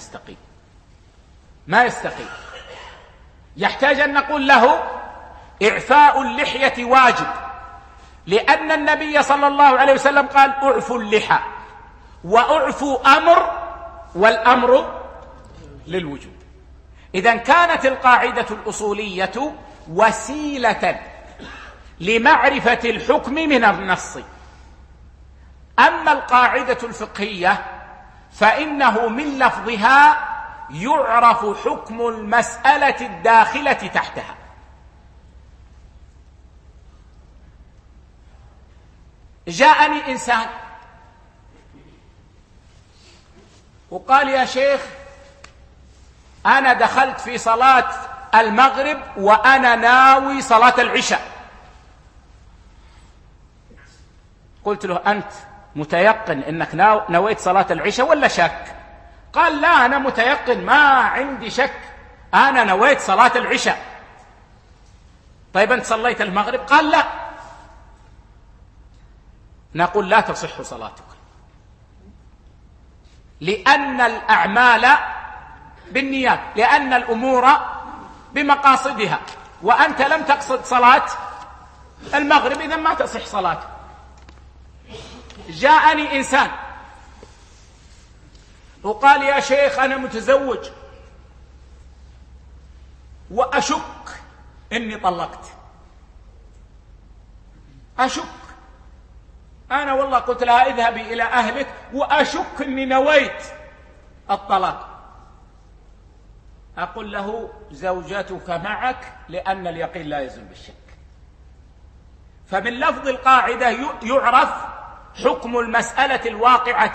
يستقيم. يحتاج أن نقول له: إعفاء اللحية واجب، لأن النبي صلى الله عليه وسلم قال: أعفوا اللحى، وأعفوا أمر، والأمر للوجوب. إذن كانت القاعدة الأصولية وسيلة لمعرفة الحكم من النص. أما القاعدة الفقهية فإنه من لفظها يعرف حكم المسألة الداخلة تحتها. جاءني إنسان وقال: يا شيخ، أنا دخلت في صلاة المغرب وأنا ناوي صلاة العشاء. قلت له: أنت متيقن أنك نويت صلاة العشاء ولا شك؟ قال: لا، أنا متيقن، ما عندي شك، أنا نويت صلاة العشاء. طيب أنت صليت المغرب؟ قال: لا. نقول: لا تصح صلاتك. لأن الأعمال بالنيات، لأن الأمور بمقاصدها، وأنت لم تقصد صلاة المغرب إذا ما تصح صلاته. جاءني إنسان وقال يا شيخ أنا متزوج وأشك إني طلقت، أشك، أنا والله قلت لها اذهبي إلى أهلك وأشك إني نويت الطلاق. أقول له زوجتك معك لأن اليقين لا يزول بالشك. فمن لفظ القاعدة يعرف حكم المسألة الواقعة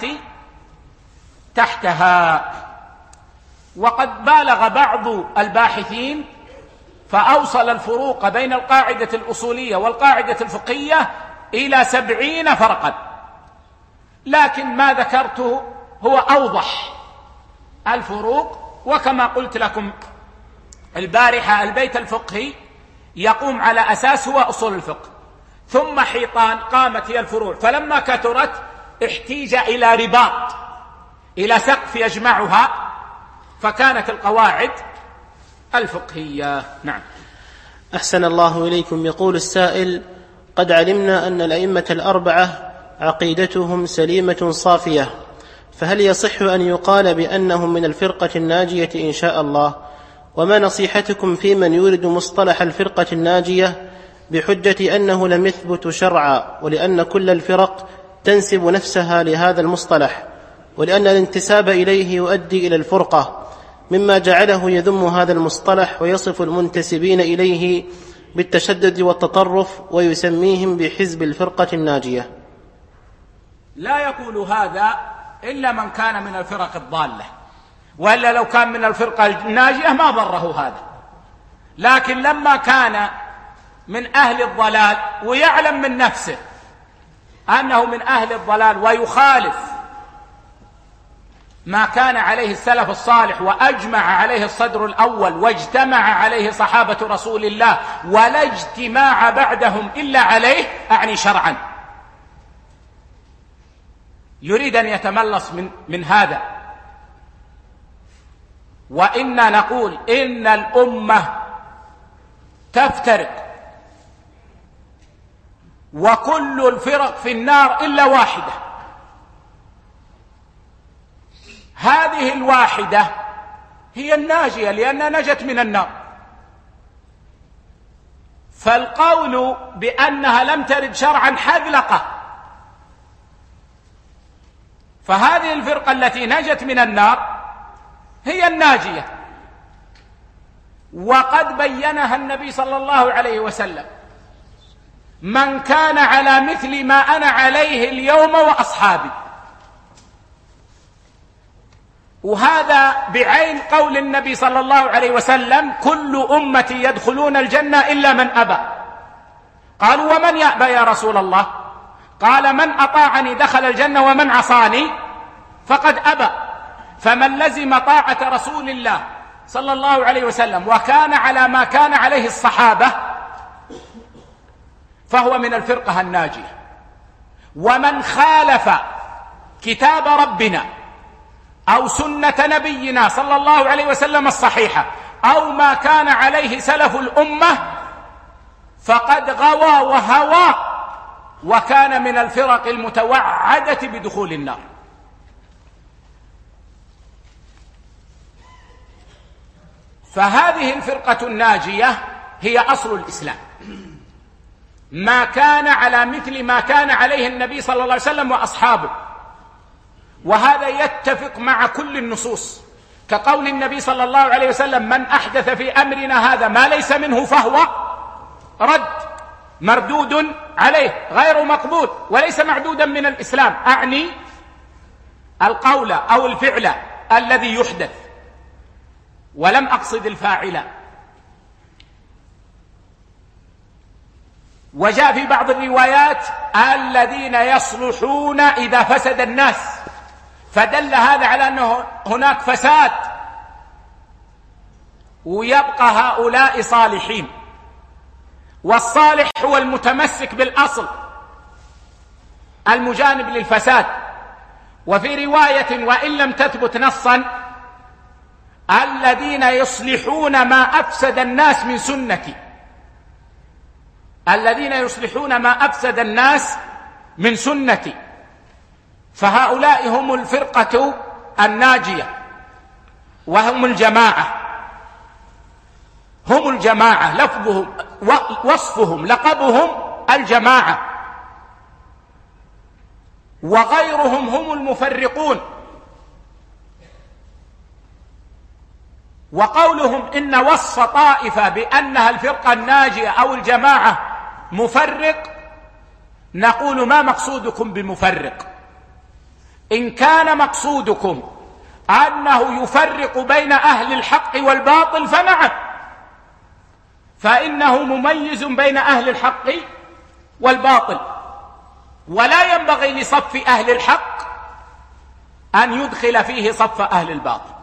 تحتها. وقد بالغ بعض الباحثين فأوصل الفروق بين القاعدة الأصولية والقاعدة الفقهية إلى 70 فرقا، لكن ما ذكرته هو أوضح الفروق. وكما قلت لكم البارحة البيت الفقهي يقوم على أساس هو أصول الفقه، ثم حيطان قامت هي الفروع، فلما كثرت احتيج إلى رباط، إلى سقف يجمعها، فكانت القواعد الفقهية. نعم. أحسن الله إليكم. يقول السائل: قد علمنا أن الأئمة الأربعة عقيدتهم سليمة صافية، فهل يصح أن يقال بأنهم من الفرقة الناجية إن شاء الله؟ وما نصيحتكم في من يورد مصطلح الفرقة الناجية بحجة أنه لم يثبت شرعا، ولأن كل الفرق تنسب نفسها لهذا المصطلح، ولأن الانتساب إليه يؤدي إلى الفرقة، مما جعله يذم هذا المصطلح ويصف المنتسبين إليه بالتشدد والتطرف ويسميهم بحزب الفرقة الناجية؟ لا يقول هذا إلا من كان من الفرق الضالة، وإلا لو كان من الفرقة الناجية ما ضره هذا. لكن لما كان من أهل الضلال ويعلم من نفسه أنه من أهل الضلال ويخالف ما كان عليه السلف الصالح وأجمع عليه الصدر الأول واجتمع عليه صحابة رسول الله، ولا اجتماع بعدهم إلا عليه، أعني شرعا، يريد أن يتملص من هذا. وإنا نقول إن الأمة تفترق وكل الفرق في النار إلا واحدة، هذه الواحدة هي الناجية لأنها نجت من النار. فالقول بأنها لم ترد شرعا حذلقة، فهذه الفرقة التي نجت من النار هي الناجية، وقد بينها النبي صلى الله عليه وسلم: من كان على مثل ما أنا عليه اليوم وأصحابي. وهذا بعين قول النبي صلى الله عليه وسلم: كل أمتي يدخلون الجنة إلا من أبى. قالوا: ومن يأبى يا رسول الله؟ قال: من أطاعني دخل الجنة ومن عصاني فقد أبى. فمن لزم طاعة رسول الله صلى الله عليه وسلم وكان على ما كان عليه الصحابة فهو من الفرقة الناجية. ومن خالف كتاب ربنا أو سنة نبينا صلى الله عليه وسلم الصحيحة أو ما كان عليه سلف الأمة فقد غوى وهوى وكان من الفرق المتوعدة بدخول النار. فهذه الفرقة الناجية هي أصل الإسلام، ما كان على مثل ما كان عليه النبي صلى الله عليه وسلم وأصحابه، وهذا يتفق مع كل النصوص، كقول النبي صلى الله عليه وسلم: من أحدث في أمرنا هذا ما ليس منه فهو رد، مردود عليه، غير مقبول، وليس معدودا من الإسلام، أعني القول أو الفعل الذي يحدث، ولم أقصد الفاعل. وجاء في بعض الروايات: الذين يصلحون إذا فسد الناس، فدل هذا على أنه هناك فساد ويبقى هؤلاء صالحين. والصالح هو المتمسك بالأصل المجانب للفساد، وفي رواية وإن لم تثبت نصا: الذين يصلحون ما أفسد الناس من سنتي. الذين يصلحون ما أفسد الناس من سنتي، فهؤلاء هم الفرقة الناجية، وهم الجماعة. هم الجماعة، لفظهم وصفهم لقبهم الجماعة، وغيرهم هم المفرقون. وقولهم إن وصف طائفة بأنها الفرقة الناجية أو الجماعة مفرق، نقول: ما مقصودكم بمفرق؟ إن كان مقصودكم أنه يفرق بين أهل الحق والباطل فنعم، فإنه مميز بين أهل الحق والباطل، ولا ينبغي لصف أهل الحق أن يدخل فيه صف أهل الباطل.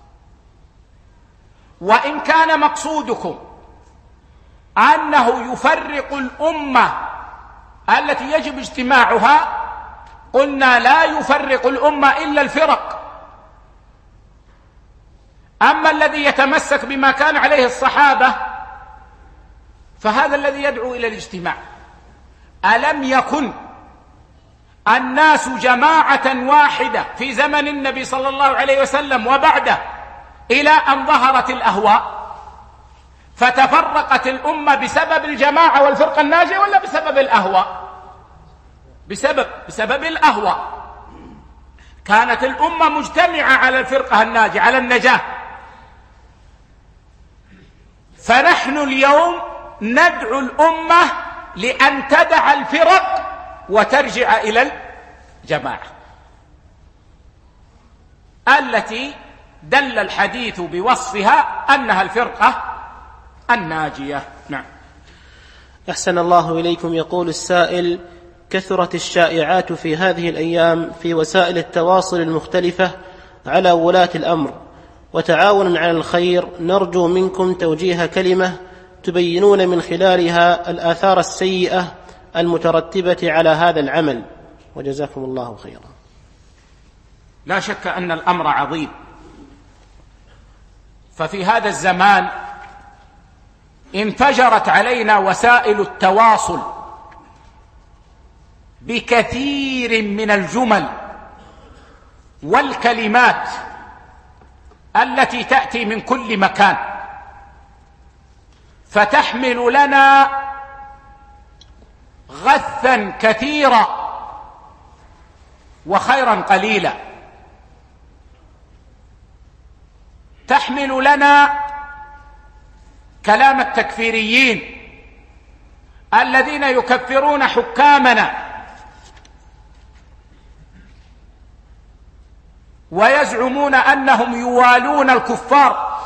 وإن كان مقصودكم أنه يفرق الأمة التي يجب اجتماعها، قلنا: لا يفرق الأمة إلا الفرق. أما الذي يتمسك بما كان عليه الصحابة فهذا الذي يدعو إلى الاجتماع. ألم يكن الناس جماعة واحدة في زمن النبي صلى الله عليه وسلم وبعده إلى أن ظهرت الأهواء، فتفرقت الأمة بسبب الجماعة والفرقة الناجية، ولا بسبب الأهواء؟ بسبب الأهواء. كانت الأمة مجتمعة على الفرقة الناجية، على النجاة. فنحن اليوم ندعو الأمة لأن تدع الفرق وترجع إلى الجماعة التي دل الحديث بوصفها أنها الفرقة الناجية. نعم. أحسن الله إليكم. يقول السائل: كثرت الشائعات في هذه الأيام في وسائل التواصل المختلفة على ولاة الأمر، وتعاونا على الخير، نرجو منكم توجيه كلمة تبينون من خلالها الآثار السيئة المترتبة على هذا العمل، وجزاكم الله خيرا. لا شك أن الأمر عظيم، ففي هذا الزمان انفجرت علينا وسائل التواصل بكثير من الجمل والكلمات التي تأتي من كل مكان، فتحمل لنا غثا كثيرا وخيرا قليلا. تحمل لنا كلام التكفيريين الذين يكفرون حكامنا ويزعمون أنهم يوالون الكفار،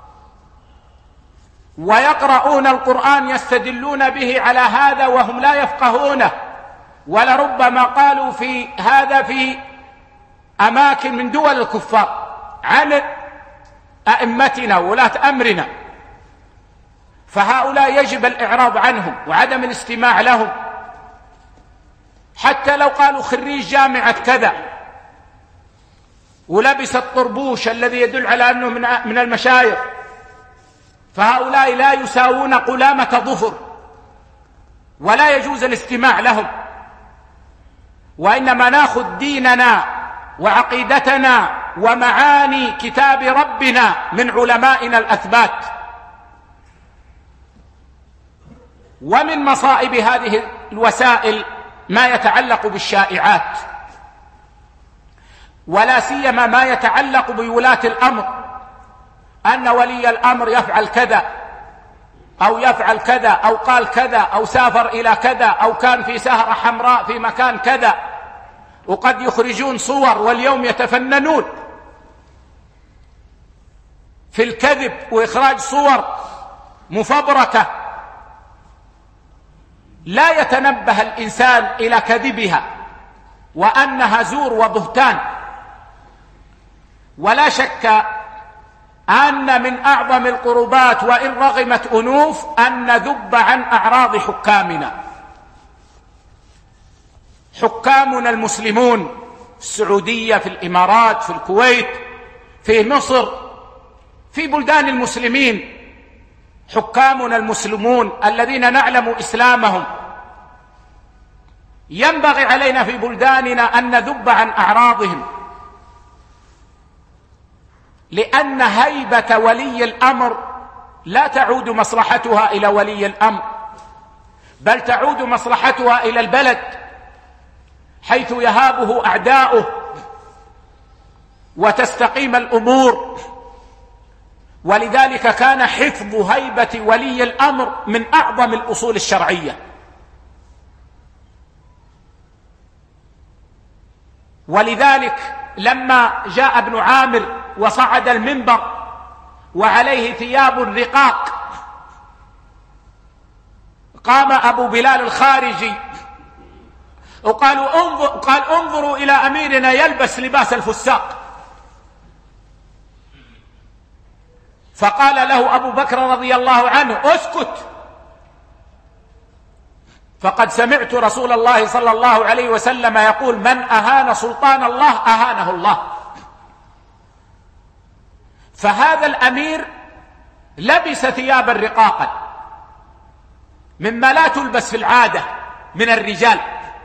ويقرؤون القرآن يستدلون به على هذا وهم لا يفقهونه، ولربما قالوا في هذا في أماكن من دول الكفار عن أئمتنا وولاة أمرنا. فهؤلاء يجب الإعراض عنهم وعدم الاستماع لهم، حتى لو قالوا خريج جامعة كذا ولبس الطربوش الذي يدل على أنه من المشايخ، فهؤلاء لا يساوون قلامة ظفر، ولا يجوز الاستماع لهم، وإنما ناخذ ديننا وعقيدتنا ومعاني كتاب ربنا من علمائنا الأثبات. ومن مصائب هذه الوسائل ما يتعلق بالشائعات، ولا سيما ما يتعلق بولاة الأمر، أن ولي الأمر يفعل كذا أو يفعل كذا أو قال كذا أو سافر إلى كذا أو كان في سهرة حمراء في مكان كذا، وقد يخرجون صور واليوم يتفننون في الكذب وإخراج صور مفبركة لا يتنبه الإنسان إلى كذبها وأنها زور وبهتان. ولا شك أن من أعظم القربات وإن رغمت أنوف أن نذب عن أعراض حكامنا. حكامنا المسلمون السعودية، في الإمارات، في الكويت، في مصر، في بلدان المسلمين، حكامنا المسلمون الذين نعلم إسلامهم، ينبغي علينا في بلداننا أن نذب عن أعراضهم، لأن هيبة ولي الأمر لا تعود مصلحتها إلى ولي الأمر، بل تعود مصلحتها إلى البلد حيث يهابه أعداؤه وتستقيم الأمور. ولذلك كان حفظ هيبة ولي الأمر من أعظم الأصول الشرعية. ولذلك لما جاء ابن عامر وصعد المنبر وعليه ثياب رقاق، قام أبو بلال الخارجي وقال انظروا إلى أميرنا يلبس لباس الفساق. فقال له أبو بكر رضي الله عنه: اسكت، فقد سمعت رسول الله صلى الله عليه وسلم يقول: من أهان سلطان الله أهانه الله. فهذا الأمير لبس ثيابا رقاقا مما لا تلبس في العادة من الرجال،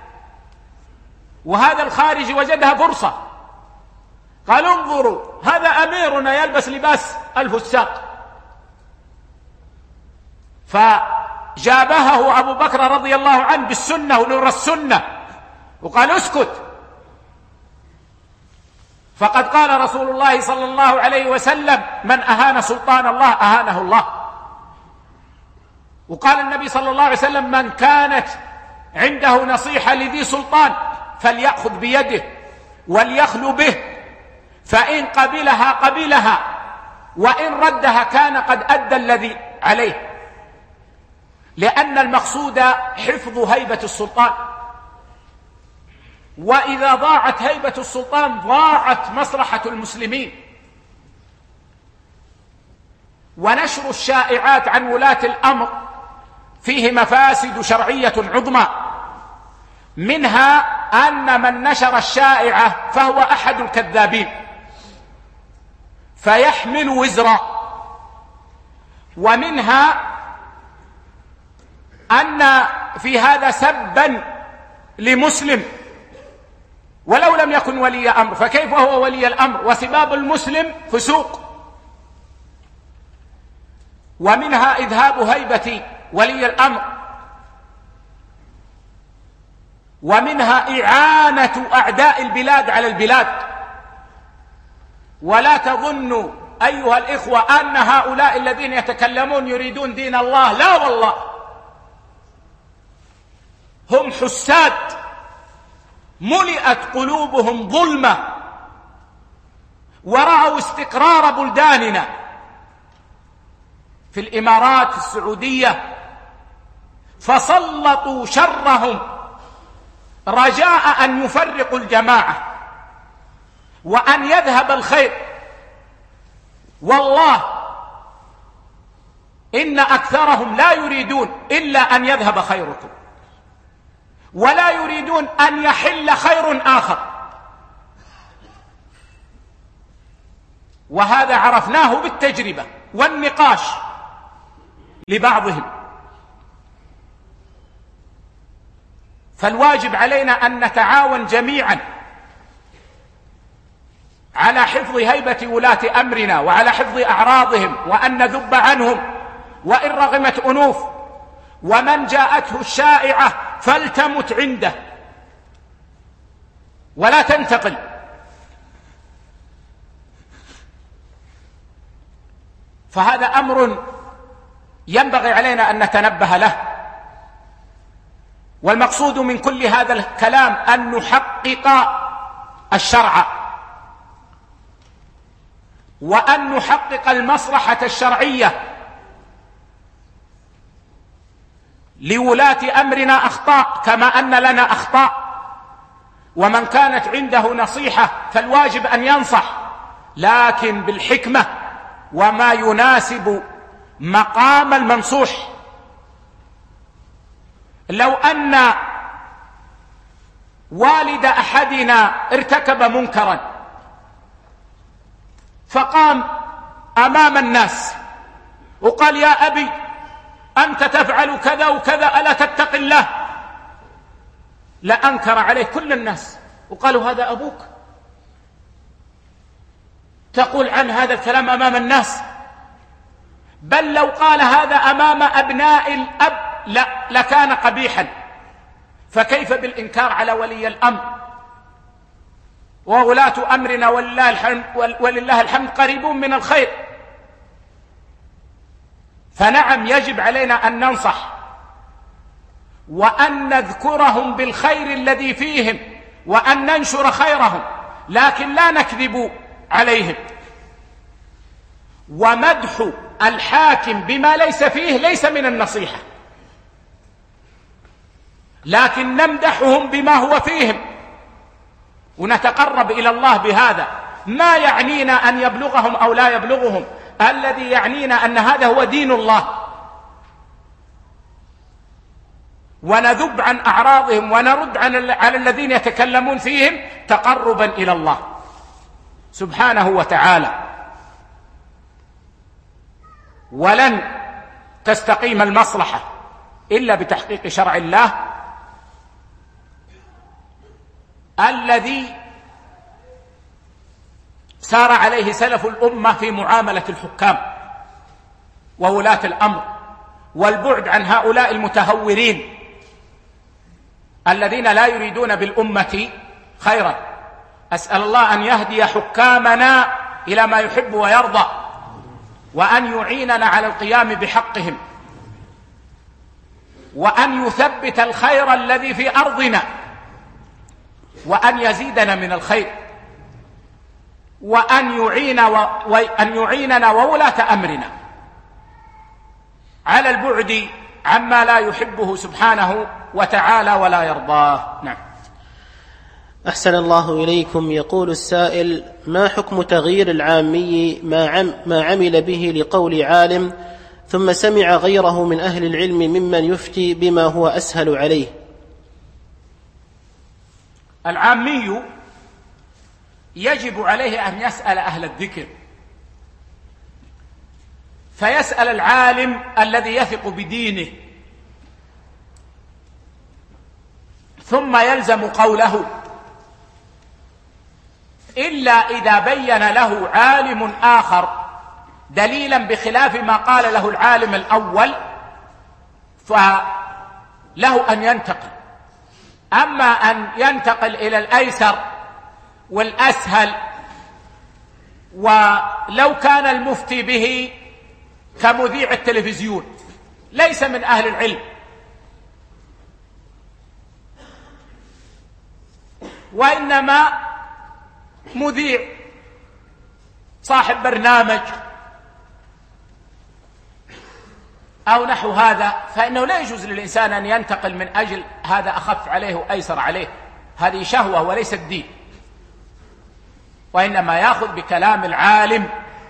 وهذا الخارج وجدها فرصة، قال: انظروا هذا أميرنا يلبس لباس الفساق. فجابهه أبو بكر رضي الله عنه بالسنة ونور السنة وقال: اسكت، فقد قال رسول الله صلى الله عليه وسلم: من أهان سلطان الله أهانه الله. وقال النبي صلى الله عليه وسلم: من كانت عنده نصيحة لذي سلطان فليأخذ بيده وليخلو به، فإن قبلها قبلها وإن ردها كان قد أدى الذي عليه، لأن المقصود حفظ هيبة السلطان. وإذا ضاعت هيبة السلطان ضاعت مصلحة المسلمين. ونشر الشائعات عن ولاة الأمر فيه مفاسد شرعية عظمى، منها أن من نشر الشائعة فهو أحد الكذابين فيحمل وزرا، ومنها أن في هذا سبا لمسلم ولو لم يكن ولي أمر، فكيف هو ولي الأمر؟ وسباب المسلم فسوق. ومنها إذهاب هيبة ولي الأمر، ومنها إعانة أعداء البلاد على البلاد. ولا تظنوا أيها الإخوة أن هؤلاء الذين يتكلمون يريدون دين الله، لا والله، هم حساد ملئت قلوبهم ظلمة، ورأوا استقرار بلداننا في الإمارات، في السعودية، فسلطوا شرهم رجاء أن يفرقوا الجماعة وأن يذهب الخير. والله إن أكثرهم لا يريدون إلا أن يذهب خيركم، ولا يريدون أن يحل خير آخر. وهذا عرفناه بالتجربة والنقاش لبعضهم. فالواجب علينا أن نتعاون جميعا على حفظ هيبة ولاة أمرنا وعلى حفظ أعراضهم، وأن نذب عنهم وإن رغمت أنوف. ومن جاءته الشائعة فلتمت عنده ولا تنتقل. فهذا أمر ينبغي علينا أن نتنبه له. والمقصود من كل هذا الكلام أن نحقق الشرع، وأن نحقق المصلحة الشرعية. لولاة أمرنا أخطاء كما أن لنا أخطاء، ومن كانت عنده نصيحة فالواجب أن ينصح، لكن بالحكمة وما يناسب مقام المنصوح. لو أن والد أحدنا ارتكب منكرا فقام أمام الناس وقال: يا أبي أنت تفعل كذا وكذا، ألا تتق الله؟ لأنكر عليه كل الناس وقالوا: هذا أبوك، تقول عن هذا الكلام أمام الناس؟ بل لو قال هذا أمام أبناء الأب لكان قبيحا، فكيف بالإنكار على ولي الأمر؟ وولاة أمرنا ولله الحمد قريبون من الخير. فنعم يجب علينا أن ننصح وأن نذكرهم بالخير الذي فيهم وأن ننشر خيرهم، لكن لا نكذب عليهم. ومدح الحاكم بما ليس فيه ليس من النصيحة، لكن نمدحهم بما هو فيهم ونتقرب إلى الله بهذا. ما يعنينا أن يبلغهم أو لا يبلغهم، الذي يعنينا أن هذا هو دين الله، ونذب عن أعراضهم ونرد على الذين يتكلمون فيهم تقربا إلى الله سبحانه وتعالى. ولن تستقيم المصلحة إلا بتحقيق شرع الله الذي سار عليه سلف الأمة في معاملة الحكام وولاة الأمر، والبعد عن هؤلاء المتهورين الذين لا يريدون بالأمة خيرا. أسأل الله أن يهدي حكامنا إلى ما يحب ويرضى، وأن يعيننا على القيام بحقهم، وأن يثبت الخير الذي في أرضنا، وأن يزيدنا من الخير، وأن يعيننا وولاة أمرنا على البعد عما لا يحبه سبحانه وتعالى ولا يرضاه. نعم. أحسن الله إليكم. يقول السائل: ما حكم تغيير العامي ما عمل به لقول عالم ثم سمع غيره من أهل العلم ممن يفتي بما هو أسهل عليه؟ العامي يجب عليه أن يسأل أهل الذكر، فيسأل العالم الذي يثق بدينه، ثم يلزم قوله، إلا إذا بين له عالم آخر دليلا بخلاف ما قال له العالم الأول فله أن ينتقل. أما أن ينتقل إلى الأيسر والأسهل، ولو كان المفتي به كمذيع التلفزيون ليس من أهل العلم، وإنما مذيع صاحب برنامج أو نحو هذا، فإنه لا يجوز للإنسان أن ينتقل من أجل هذا أخف عليه وأيسر عليه. هذه شهوة وليس الدين، وإنما يأخذ بكلام العالم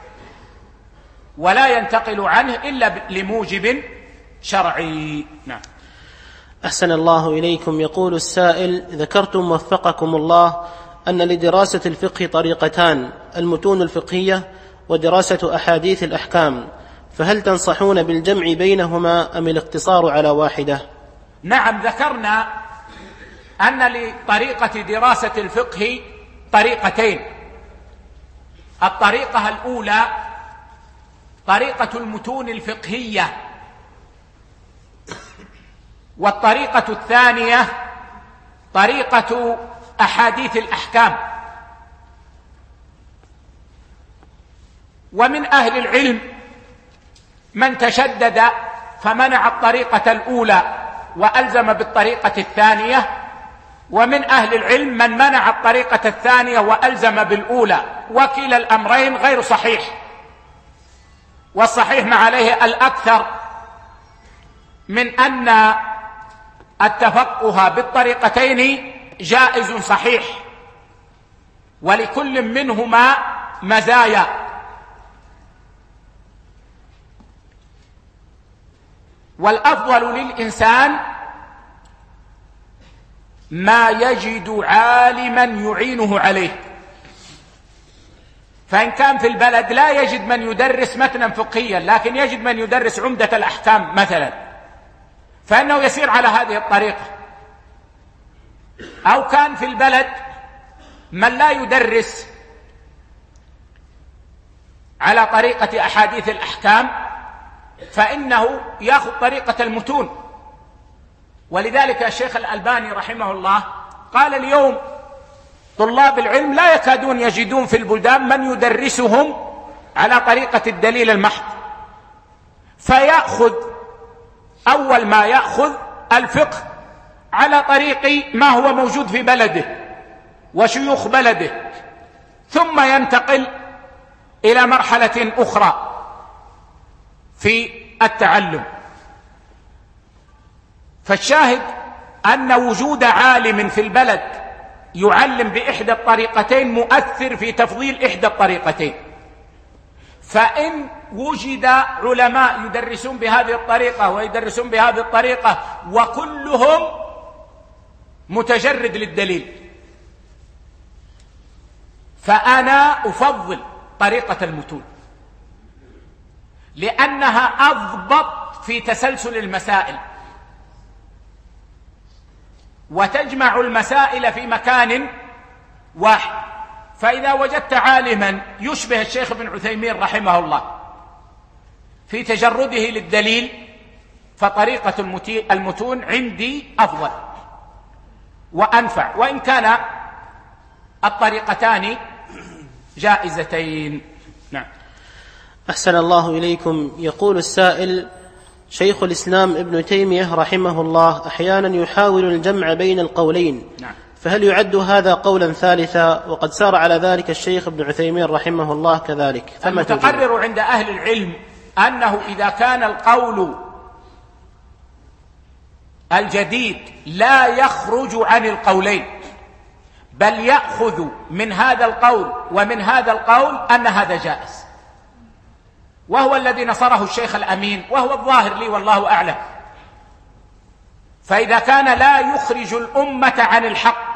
ولا ينتقل عنه إلا لموجب شرعي. نعم. أحسن الله إليكم. يقول السائل: ذكرتم وفقكم الله أن لدراسة الفقه طريقتان: المتون الفقهية ودراسة أحاديث الأحكام، فهل تنصحون بالجمع بينهما أم الاقتصار على واحدة؟ نعم، ذكرنا أن لطريقة دراسة الفقه طريقتين. الطريقة الأولى طريقة المتون الفقهية، والطريقة الثانية طريقة أحاديث الأحكام. ومن أهل العلم من تشدد فمنع الطريقة الأولى وألزم بالطريقة الثانية، ومن أهل العلم من منع الطريقة الثانية وألزم بالأولى، وكلا الأمرين غير صحيح. والصحيح ما عليه الأكثر من أن التفقه بالطريقتين جائز صحيح، ولكل منهما مزايا. والأفضل للإنسان ما يجد عالما يعينه عليه. فإن كان في البلد لا يجد من يدرس متنا فقهيا لكن يجد من يدرس عمدة الأحكام مثلا، فإنه يسير على هذه الطريقة. أو كان في البلد من لا يدرس على طريقة أحاديث الأحكام فإنه يأخذ طريقة المتون. ولذلك الشيخ الألباني رحمه الله قال اليوم طلاب العلم لا يكادون يجدون في البلدان من يدرسهم على طريقة الدليل المحض، فيأخذ أول ما يأخذ الفقه على طريق ما هو موجود في بلده وشيوخ بلده، ثم ينتقل إلى مرحلة أخرى في التعلم. فالشاهد أن وجود عالم في البلد يعلم بإحدى الطريقتين مؤثر في تفضيل إحدى الطريقتين. فإن وجد علماء يدرسون بهذه الطريقة ويدرسون بهذه الطريقة وكلهم متجرد للدليل، فأنا أفضل طريقة المتون لأنها أضبط في تسلسل المسائل وتجمع المسائل في مكان واحد. فإذا وجدت عالما يشبه الشيخ ابن عثيمين رحمه الله في تجرده للدليل فطريقة المتون عندي أفضل وأنفع، وإن كان الطريقتان جائزتين. نعم. أحسن الله إليكم. يقول السائل: شيخ الإسلام ابن تيمية رحمه الله أحيانا يحاول الجمع بين القولين، نعم. فهل يعد هذا قولا ثالثا؟ وقد سار على ذلك الشيخ ابن عثيمين رحمه الله كذلك. المتقرر عند أهل العلم أنه إذا كان القول الجديد لا يخرج عن القولين بل يأخذ من هذا القول ومن هذا القول أن هذا جائز، وهو الذي نصره الشيخ الأمين وهو الظاهر لي والله أعلم. فإذا كان لا يخرج الأمة عن الحق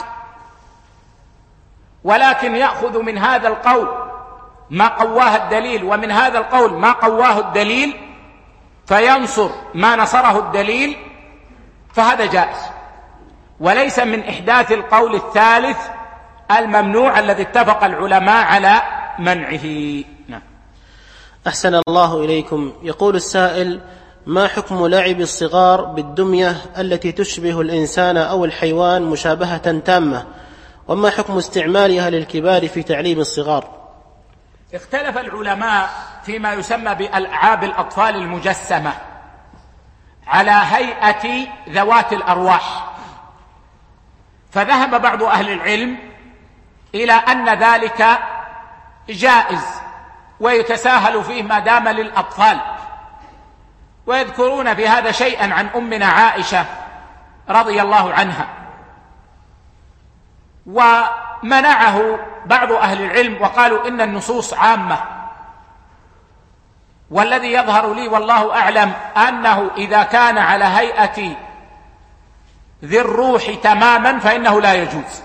ولكن يأخذ من هذا القول ما قواه الدليل ومن هذا القول ما قواه الدليل فينصر ما نصره الدليل فهذا جائز، وليس من إحداث القول الثالث الممنوع الذي اتفق العلماء على منعه. نعم. أحسن الله إليكم. يقول السائل: ما حكم لعب الصغار بالدمية التي تشبه الإنسان أو الحيوان مشابهة تامة، وما حكم استعمالها للكبار في تعليم الصغار؟ اختلف العلماء فيما يسمى بألعاب الأطفال المجسمة على هيئة ذوات الأرواح، فذهب بعض أهل العلم إلى أن ذلك جائز ويتساهل فيه ما دام للأطفال، ويذكرون في هذا شيئا عن أمنا عائشة رضي الله عنها، ومنعه بعض أهل العلم وقالوا إن النصوص عامة، والذي يظهر لي والله أعلم أنه إذا كان على هيئة ذي الروح تماما فإنه لا يجوز.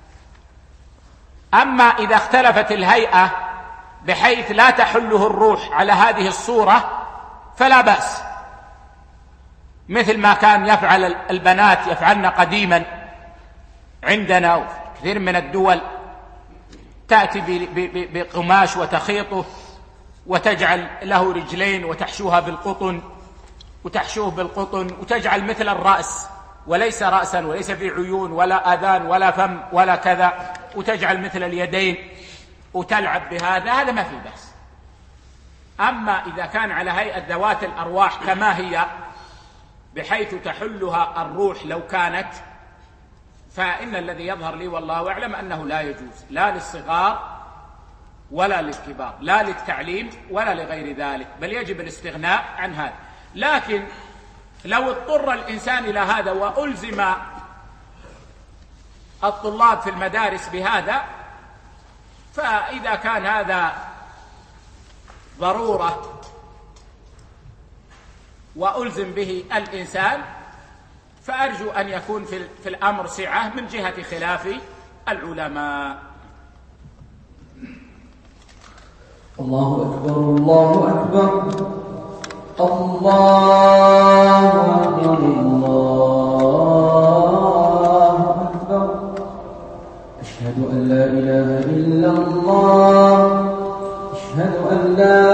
أما إذا اختلفت الهيئة بحيث لا تحله الروح على هذه الصورة فلا بأس، مثل ما كان يفعل البنات يفعلن قديما عندنا وفي كثير من الدول، تأتي بقماش وتخيطه وتجعل له رجلين وتحشوها بالقطن وتحشوه بالقطن وتجعل مثل الرأس وليس رأسا وليس في عيون ولا آذان ولا فم ولا كذا، وتجعل مثل اليدين وتلعب بهذا، هذا ما في بأس. أما إذا كان على هيئة ذوات الأرواح كما هي بحيث تحلها الروح لو كانت، فإن الذي يظهر لي والله أعلم أنه لا يجوز لا للصغار ولا للكبار، لا للتعليم ولا لغير ذلك، بل يجب الاستغناء عن هذا. لكن لو اضطر الإنسان إلى هذا وألزم الطلاب في المدارس بهذا، فإذا كان هذا ضرورة وألزم به الإنسان فأرجو أن يكون في الأمر سعة من جهة خلاف العلماء. الله أكبر الله أكبر الله أكبر الله أكبر. أشهد أن لا إله إلا الله أشهد أن لا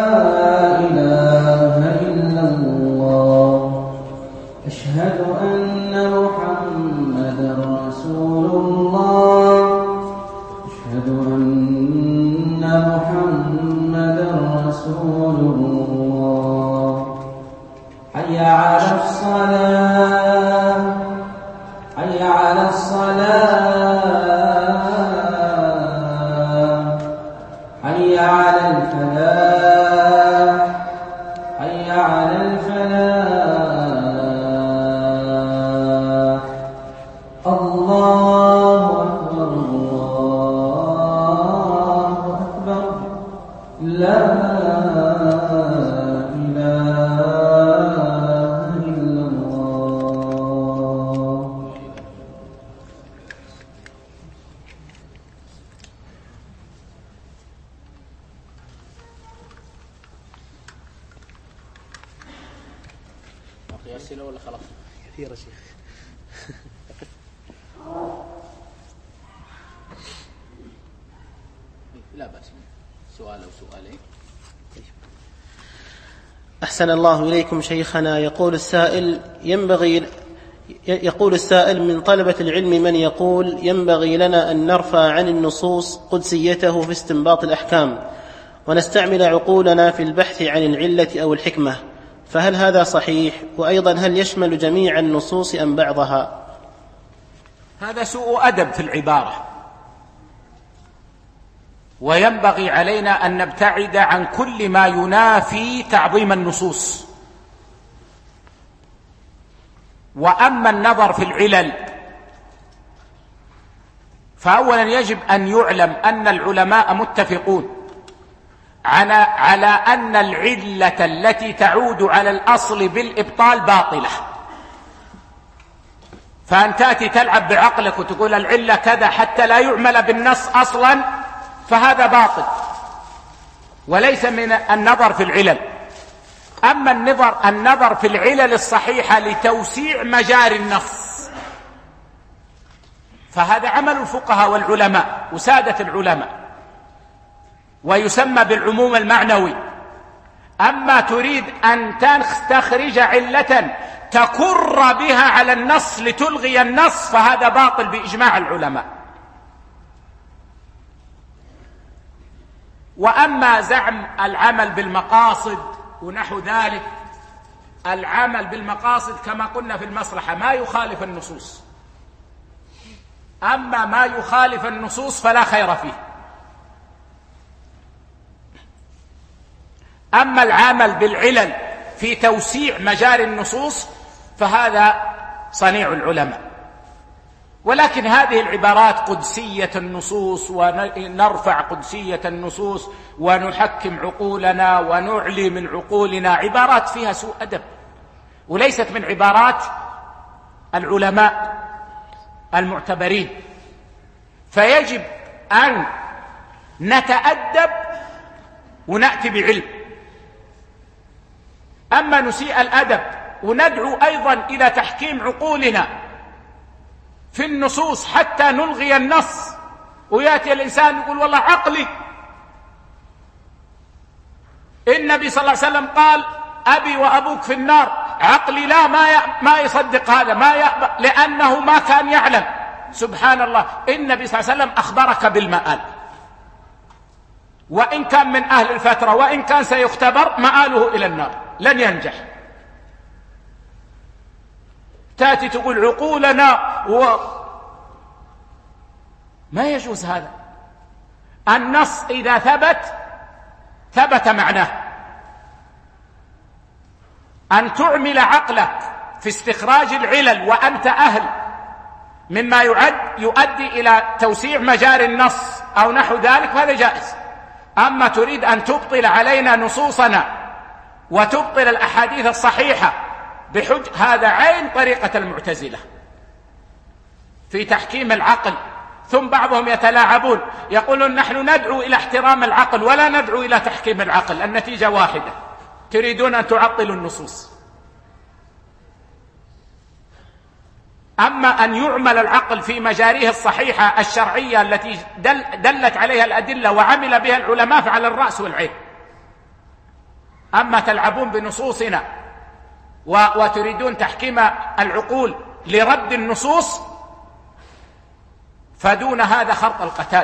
إله إلا الله أشهد أن محمدا رسول الله أشهد أن محمدا رسول الله. حي على الصلاة حي على الصلاة حي على الفلاح حي على الفلاح. الله أكبر الله أكبر لا إله إلا الله. باقي أسئلة ولا خلاص؟ كثيرة شيخ. لا بأس، سؤال أو سؤالين. أحسن الله إليكم شيخنا. يقول السائل من طلبة العلم من يقول ينبغي لنا أن نرفع عن النصوص قدسيته في استنباط الأحكام ونستعمل عقولنا في البحث عن العلة أو الحكمة، فهل هذا صحيح؟ وأيضا هل يشمل جميع النصوص أم بعضها؟ هذا سوء أدب في العبارة، وينبغي علينا أن نبتعد عن كل ما ينافي تعظيم النصوص. وأما النظر في العلل فأولا يجب أن يعلم أن العلماء متفقون على أن العلة التي تعود على الأصل بالإبطال باطلة. فأن تأتي تلعب بعقلك وتقول العلة كذا حتى لا يعمل بالنص أصلا، فهذا باطل وليس من النظر في العلل. أما النظر في العلل الصحيحة لتوسيع مجاري النص فهذا عمل الفقهاء والعلماء وسادة العلماء، ويسمى بالعموم المعنوي. أما تريد أن تستخرج علة تكر بها على النص لتلغي النص فهذا باطل بإجماع العلماء. وأما زعم العمل بالمقاصد ونحو ذلك، العمل بالمقاصد كما قلنا في المصلحة ما يخالف النصوص، أما ما يخالف النصوص فلا خير فيه. أما العمل بالعلل في توسيع مجاري النصوص فهذا صنيع العلماء. ولكن هذه العبارات قدسية النصوص ونرفع قدسية النصوص ونحكم عقولنا ونعلي من عقولنا، عبارات فيها سوء أدب وليست من عبارات العلماء المعتبرين. فيجب أن نتأدب ونأتي بعلم. أما نسيء الأدب وندعو أيضا إلى تحكيم عقولنا في النصوص حتى نلغي النص، ويأتي الإنسان يقول والله عقلي، النبي صلى الله عليه وسلم قال أبي وأبوك في النار، عقلي لا ما يصدق هذا، ما يقبل لأنه ما كان يعلم. سبحان الله، النبي صلى الله عليه وسلم أخبرك بالمآل، وإن كان من أهل الفترة وإن كان سيختبر مآله إلى النار لن ينجح. تأتي تقول عقولنا ما يجوز هذا. النص إذا ثبت معناه. أن تعمل عقلك في استخراج العلل وأنت أهل مما يؤدي إلى توسيع مجاري النص أو نحو ذلك هذا جائز. أما تريد أن تبطل علينا نصوصنا وتبطل الأحاديث الصحيحة هذا عين طريقة المعتزلة في تحكيم العقل. ثم بعضهم يتلاعبون يقولون نحن ندعو إلى احترام العقل ولا ندعو إلى تحكيم العقل، النتيجة واحدة، تريدون أن تعطلوا النصوص. أما أن يعمل العقل في مجاريه الصحيحة الشرعية التي دلت عليها الأدلة وعمل بها العلماء فعلى الرأس والعين. أما تلعبون بنصوصنا وتريدون تحكيم العقول لرد النصوص فدون هذا خرط القتاد،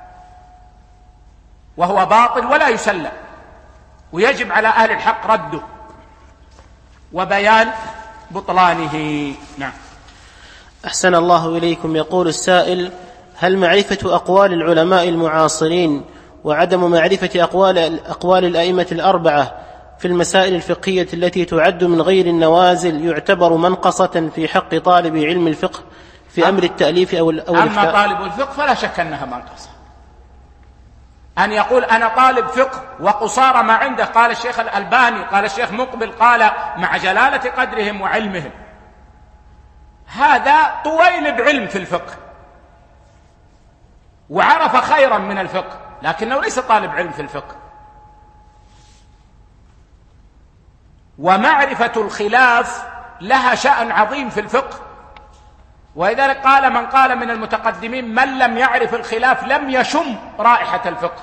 وهو باطل ولا يسلم، ويجب على أهل الحق رده وبيان بطلانه. نعم. أحسن الله إليكم. يقول السائل: هل معرفة أقوال العلماء المعاصرين وعدم معرفة أقوال الأئمة الأربعة في المسائل الفقهية التي تعد من غير النوازل يعتبر منقصة في حق طالب علم الفقه في أمر التأليف أو الإفتاء؟ أما طالب الفقه فلا شك أنها منقصة. أن يقول أنا طالب فقه وقصارى ما عنده، قال الشيخ الألباني، قال الشيخ مقبل، قال مع جلالة قدرهم وعلمهم، هذا طويل بعلم في الفقه وعرف خيرا من الفقه، لكنه ليس طالب علم في الفقه. ومعرفة الخلاف لها شأن عظيم في الفقه، ولذلك قال من قال من المتقدمين: من لم يعرف الخلاف لم يشم رائحة الفقه.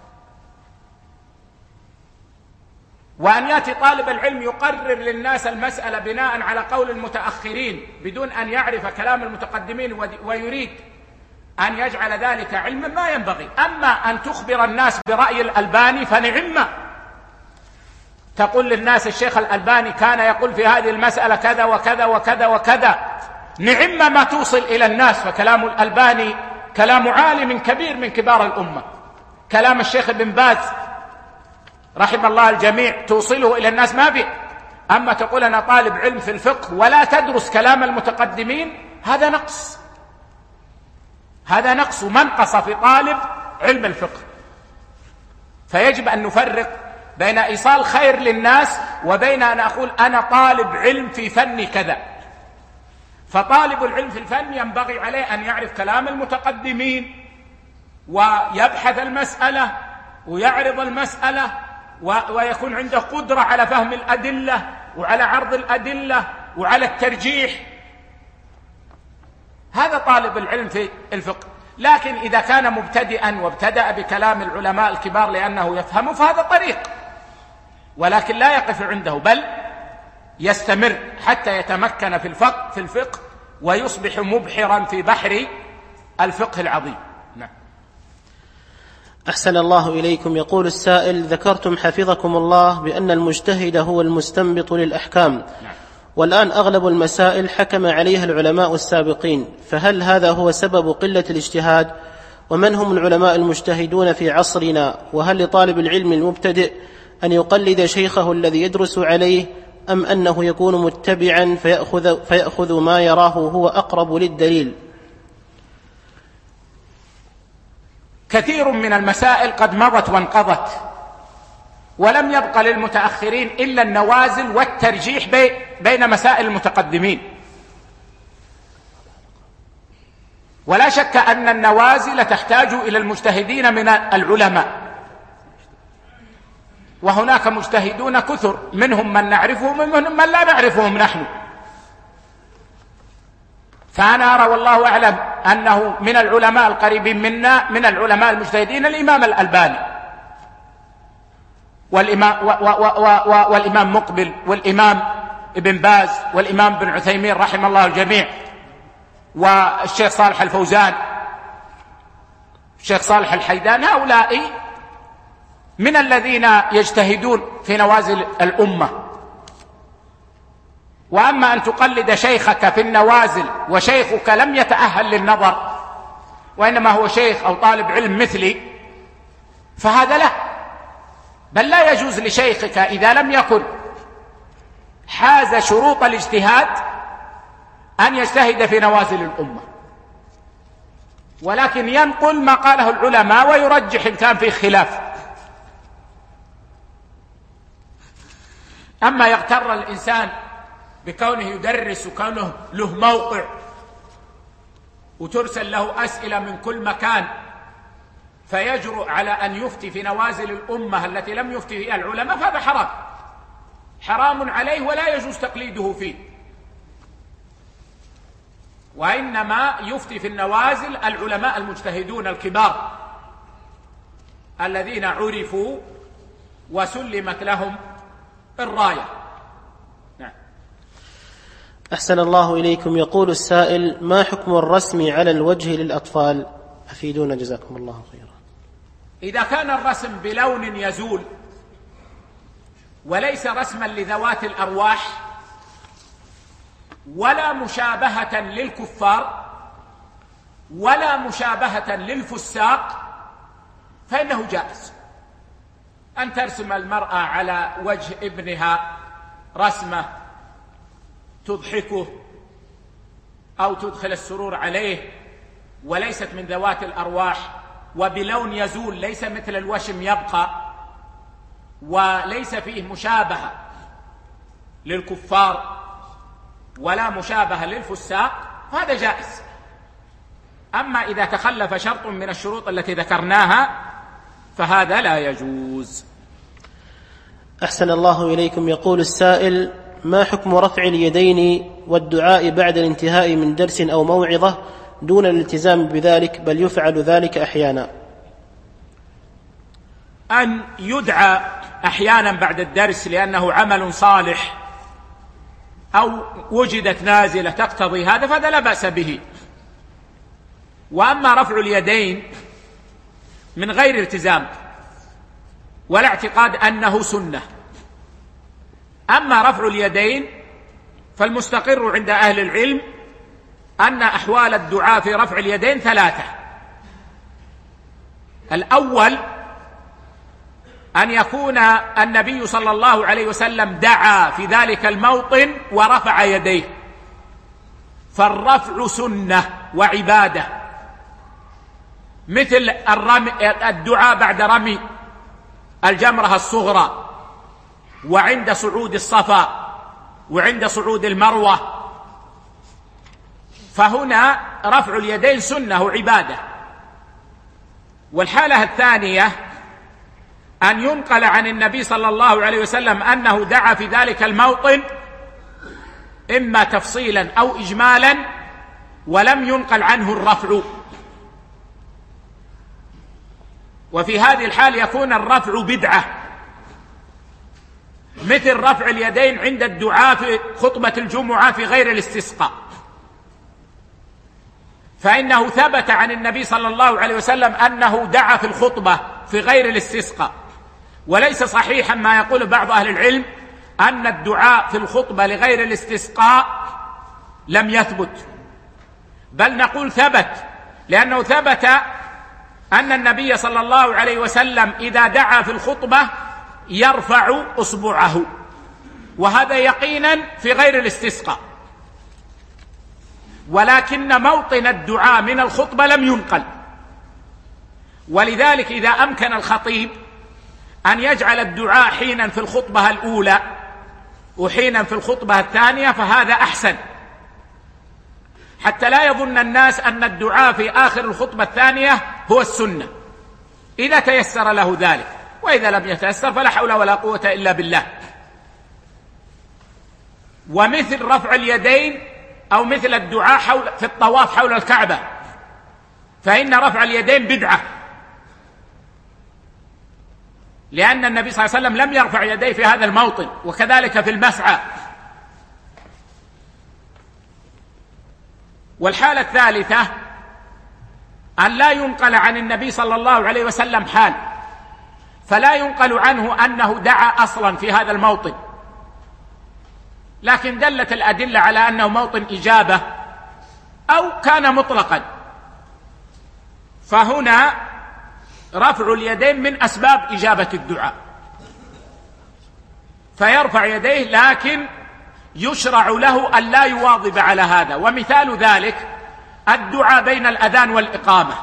وأن يأتي طالب العلم يقرر للناس المسألة بناء على قول المتأخرين بدون أن يعرف كلام المتقدمين ويريد أن يجعل ذلك علما ما ينبغي. أما أن تخبر الناس برأي الألباني فنعم، تقول للناس الشيخ الألباني كان يقول في هذه المسألة كذا وكذا وكذا وكذا، نعم ما توصل إلى الناس. فكلام الألباني كلام عالم كبير من كبار الأمة، كلام الشيخ ابن باز رحم الله الجميع توصله إلى الناس ما في. أما تقول أنا طالب علم في الفقه ولا تدرس كلام المتقدمين، هذا نقص، هذا نقص منقص في طالب علم الفقه. فيجب أن نفرق بين إيصال خير للناس وبين أن أقول أنا طالب علم في فن كذا. فطالب العلم في الفن ينبغي عليه أن يعرف كلام المتقدمين ويبحث المسألة ويعرض المسألة ويكون عنده قدرة على فهم الأدلة وعلى عرض الأدلة وعلى الترجيح. هذا طالب العلم في الفقه. لكن إذا كان مبتدئا وابتدأ بكلام العلماء الكبار لأنه يفهم فهذا طريق، ولكن لا يقف عنده بل يستمر حتى يتمكن في الفقه ويصبح مبحرا في بحر الفقه العظيم. نعم. أحسن الله إليكم. يقول السائل: ذكرتم حفظكم الله بأن المجتهد هو المستنبط للأحكام. نعم. والآن أغلب المسائل حكم عليها العلماء السابقين، فهل هذا هو سبب قلة الاجتهاد؟ ومن هم العلماء المجتهدون في عصرنا؟ وهل لطالب العلم المبتدئ أن يقلد شيخه الذي يدرس عليه، أم أنه يكون متبعا فيأخذ ما يراه هو أقرب للدليل؟ كثير من المسائل قد مضت وانقضت، ولم يبق للمتأخرين إلا النوازل والترجيح بين مسائل المتقدمين. ولا شك أن النوازل تحتاج إلى المجتهدين من العلماء، وهناك مجتهدون كثر، منهم من نعرفهم ومنهم من لا نعرفهم نحن. فأنا أرى والله أعلم أنه من العلماء القريبين منا من العلماء المجتهدين الإمام الألباني والإمام مقبل والإمام ابن باز والإمام بن عثيمين رحم الله الجميع، والشيخ صالح الفوزان، الشيخ صالح الحيدان. هؤلاء من الذين يجتهدون في نوازل الأمة. وأما أن تقلد شيخك في النوازل وشيخك لم يتأهل للنظر وإنما هو شيخ أو طالب علم مثلي، فهذا لا، بل لا يجوز لشيخك إذا لم يكن حاز شروط الاجتهاد أن يجتهد في نوازل الأمة، ولكن ينقل ما قاله العلماء ويرجح إن كان فيه خلاف. أما يغتر الإنسان بكونه يدرس وكونه له موقع وترسل له أسئلة من كل مكان فيجرؤ على أن يفتي في نوازل الأمة التي لم يفتي فيها العلماء، فهذا حرام عليه ولا يجوز تقليده فيه، وإنما يفتي في النوازل العلماء المجتهدون الكبار الذين عرفوا وسلمت لهم الراية. نعم. أحسن الله إليكم. يقول السائل: ما حكم الرسم على الوجه للأطفال؟ أفيدونا جزاكم الله خيرا. إذا كان الرسم بلون يزول وليس رسما لذوات الأرواح ولا مشابهة للكفار ولا مشابهة للفساق فإنه جائز أن ترسم المرأة على وجه ابنها رسمة تضحكه أو تدخل السرور عليه وليست من ذوات الأرواح وبلون يزول، ليس مثل الوشم يبقى وليس فيه مشابهة للكفار ولا مشابهة للفساق، هذا جائز. أما إذا تخلف شرط من الشروط التي ذكرناها فهذا لا يجوز. أحسن الله إليكم. يقول السائل: ما حكم رفع اليدين والدعاء بعد الانتهاء من درس أو موعظة دون الالتزام بذلك، بل يفعل ذلك أحيانا؟ أن يدعى أحيانا بعد الدرس لأنه عمل صالح أو وجدت نازلة تقتضي هذا فهذا لا بأس به. وأما رفع اليدين من غير التزام ولا اعتقاد أنه سنة، أما رفع اليدين فالمستقر عند أهل العلم أن أحوال الدعاء في رفع اليدين ثلاثة. الأول أن يكون النبي صلى الله عليه وسلم دعا في ذلك الموطن ورفع يديه، فالرفع سنة وعبادة، مثل الدعاء بعد رمي الجمرة الصغرى وعند صعود الصفا وعند صعود المروة، فهنا رفع اليدين سنة وعبادة. والحالة الثانية أن ينقل عن النبي صلى الله عليه وسلم أنه دعا في ذلك الموطن إما تفصيلا أو إجمالا ولم ينقل عنه الرفع، وفي هذه الحال يكون الرفع بدعة، مثل رفع اليدين عند الدعاء في خطبة الجمعة في غير الاستسقاء، فإنه ثبت عن النبي صلى الله عليه وسلم أنه دعا في الخطبة في غير الاستسقاء، وليس صحيحا ما يقول بعض أهل العلم أن الدعاء في الخطبة لغير الاستسقاء لم يثبت، بل نقول ثبت، لأنه ثبت أن النبي صلى الله عليه وسلم إذا دعا في الخطبة يرفع أصبعه، وهذا يقينا في غير الاستسقاء، ولكن موطن الدعاء من الخطبة لم ينقل. ولذلك إذا أمكن الخطيب أن يجعل الدعاء حينا في الخطبة الأولى وحينا في الخطبة الثانية فهذا أحسن، حتى لا يظن الناس أن الدعاء في آخر الخطبة الثانية هو السنة، إذا تيسر له ذلك، وإذا لم يتيسر فلا حول ولا قوة إلا بالله. ومثل رفع اليدين أو مثل الدعاء في الطواف حول الكعبة، فإن رفع اليدين بدعة، لأن النبي صلى الله عليه وسلم لم يرفع يديه في هذا الموطن، وكذلك في المسعى. والحالة الثالثة أن لا ينقل عن النبي صلى الله عليه وسلم حال، فلا ينقل عنه أنه دعا أصلا في هذا الموطن، لكن دلت الأدلة على أنه موطن إجابة أو كان مطلقا، فهنا رفع اليدين من أسباب إجابة الدعاء، فيرفع يديه، لكن يشرع له أن لا يواظب على هذا. ومثال ذلك الدعاء بين الأذان والإقامة،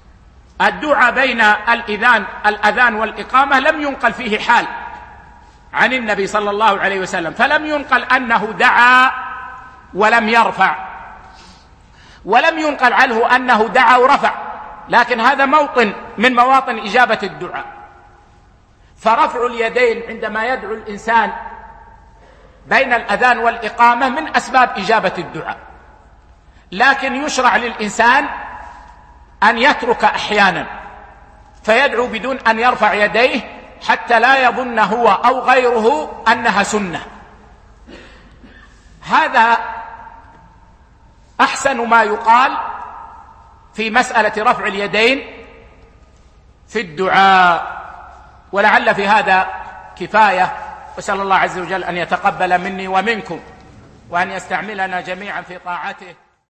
الدعاء بين الأذان والإقامة لم ينقل فيه حال عن النبي صلى الله عليه وسلم، فلم ينقل أنه دعا ولم يرفع، ولم ينقل عنه أنه دعا ورفع، لكن هذا موطن من مواطن إجابة الدعاء. فرفع اليدين عندما يدعو الإنسان بين الأذان والإقامة من أسباب إجابة الدعاء، لكن يشرع للإنسان أن يترك أحيانا فيدعو بدون أن يرفع يديه حتى لا يظن هو أو غيره أنها سنة. هذا أحسن ما يقال في مسألة رفع اليدين في الدعاء، ولعل في هذا كفاية، وأسأل الله عز وجل أن يتقبل مني ومنكم وأن يستعملنا جميعا في طاعته.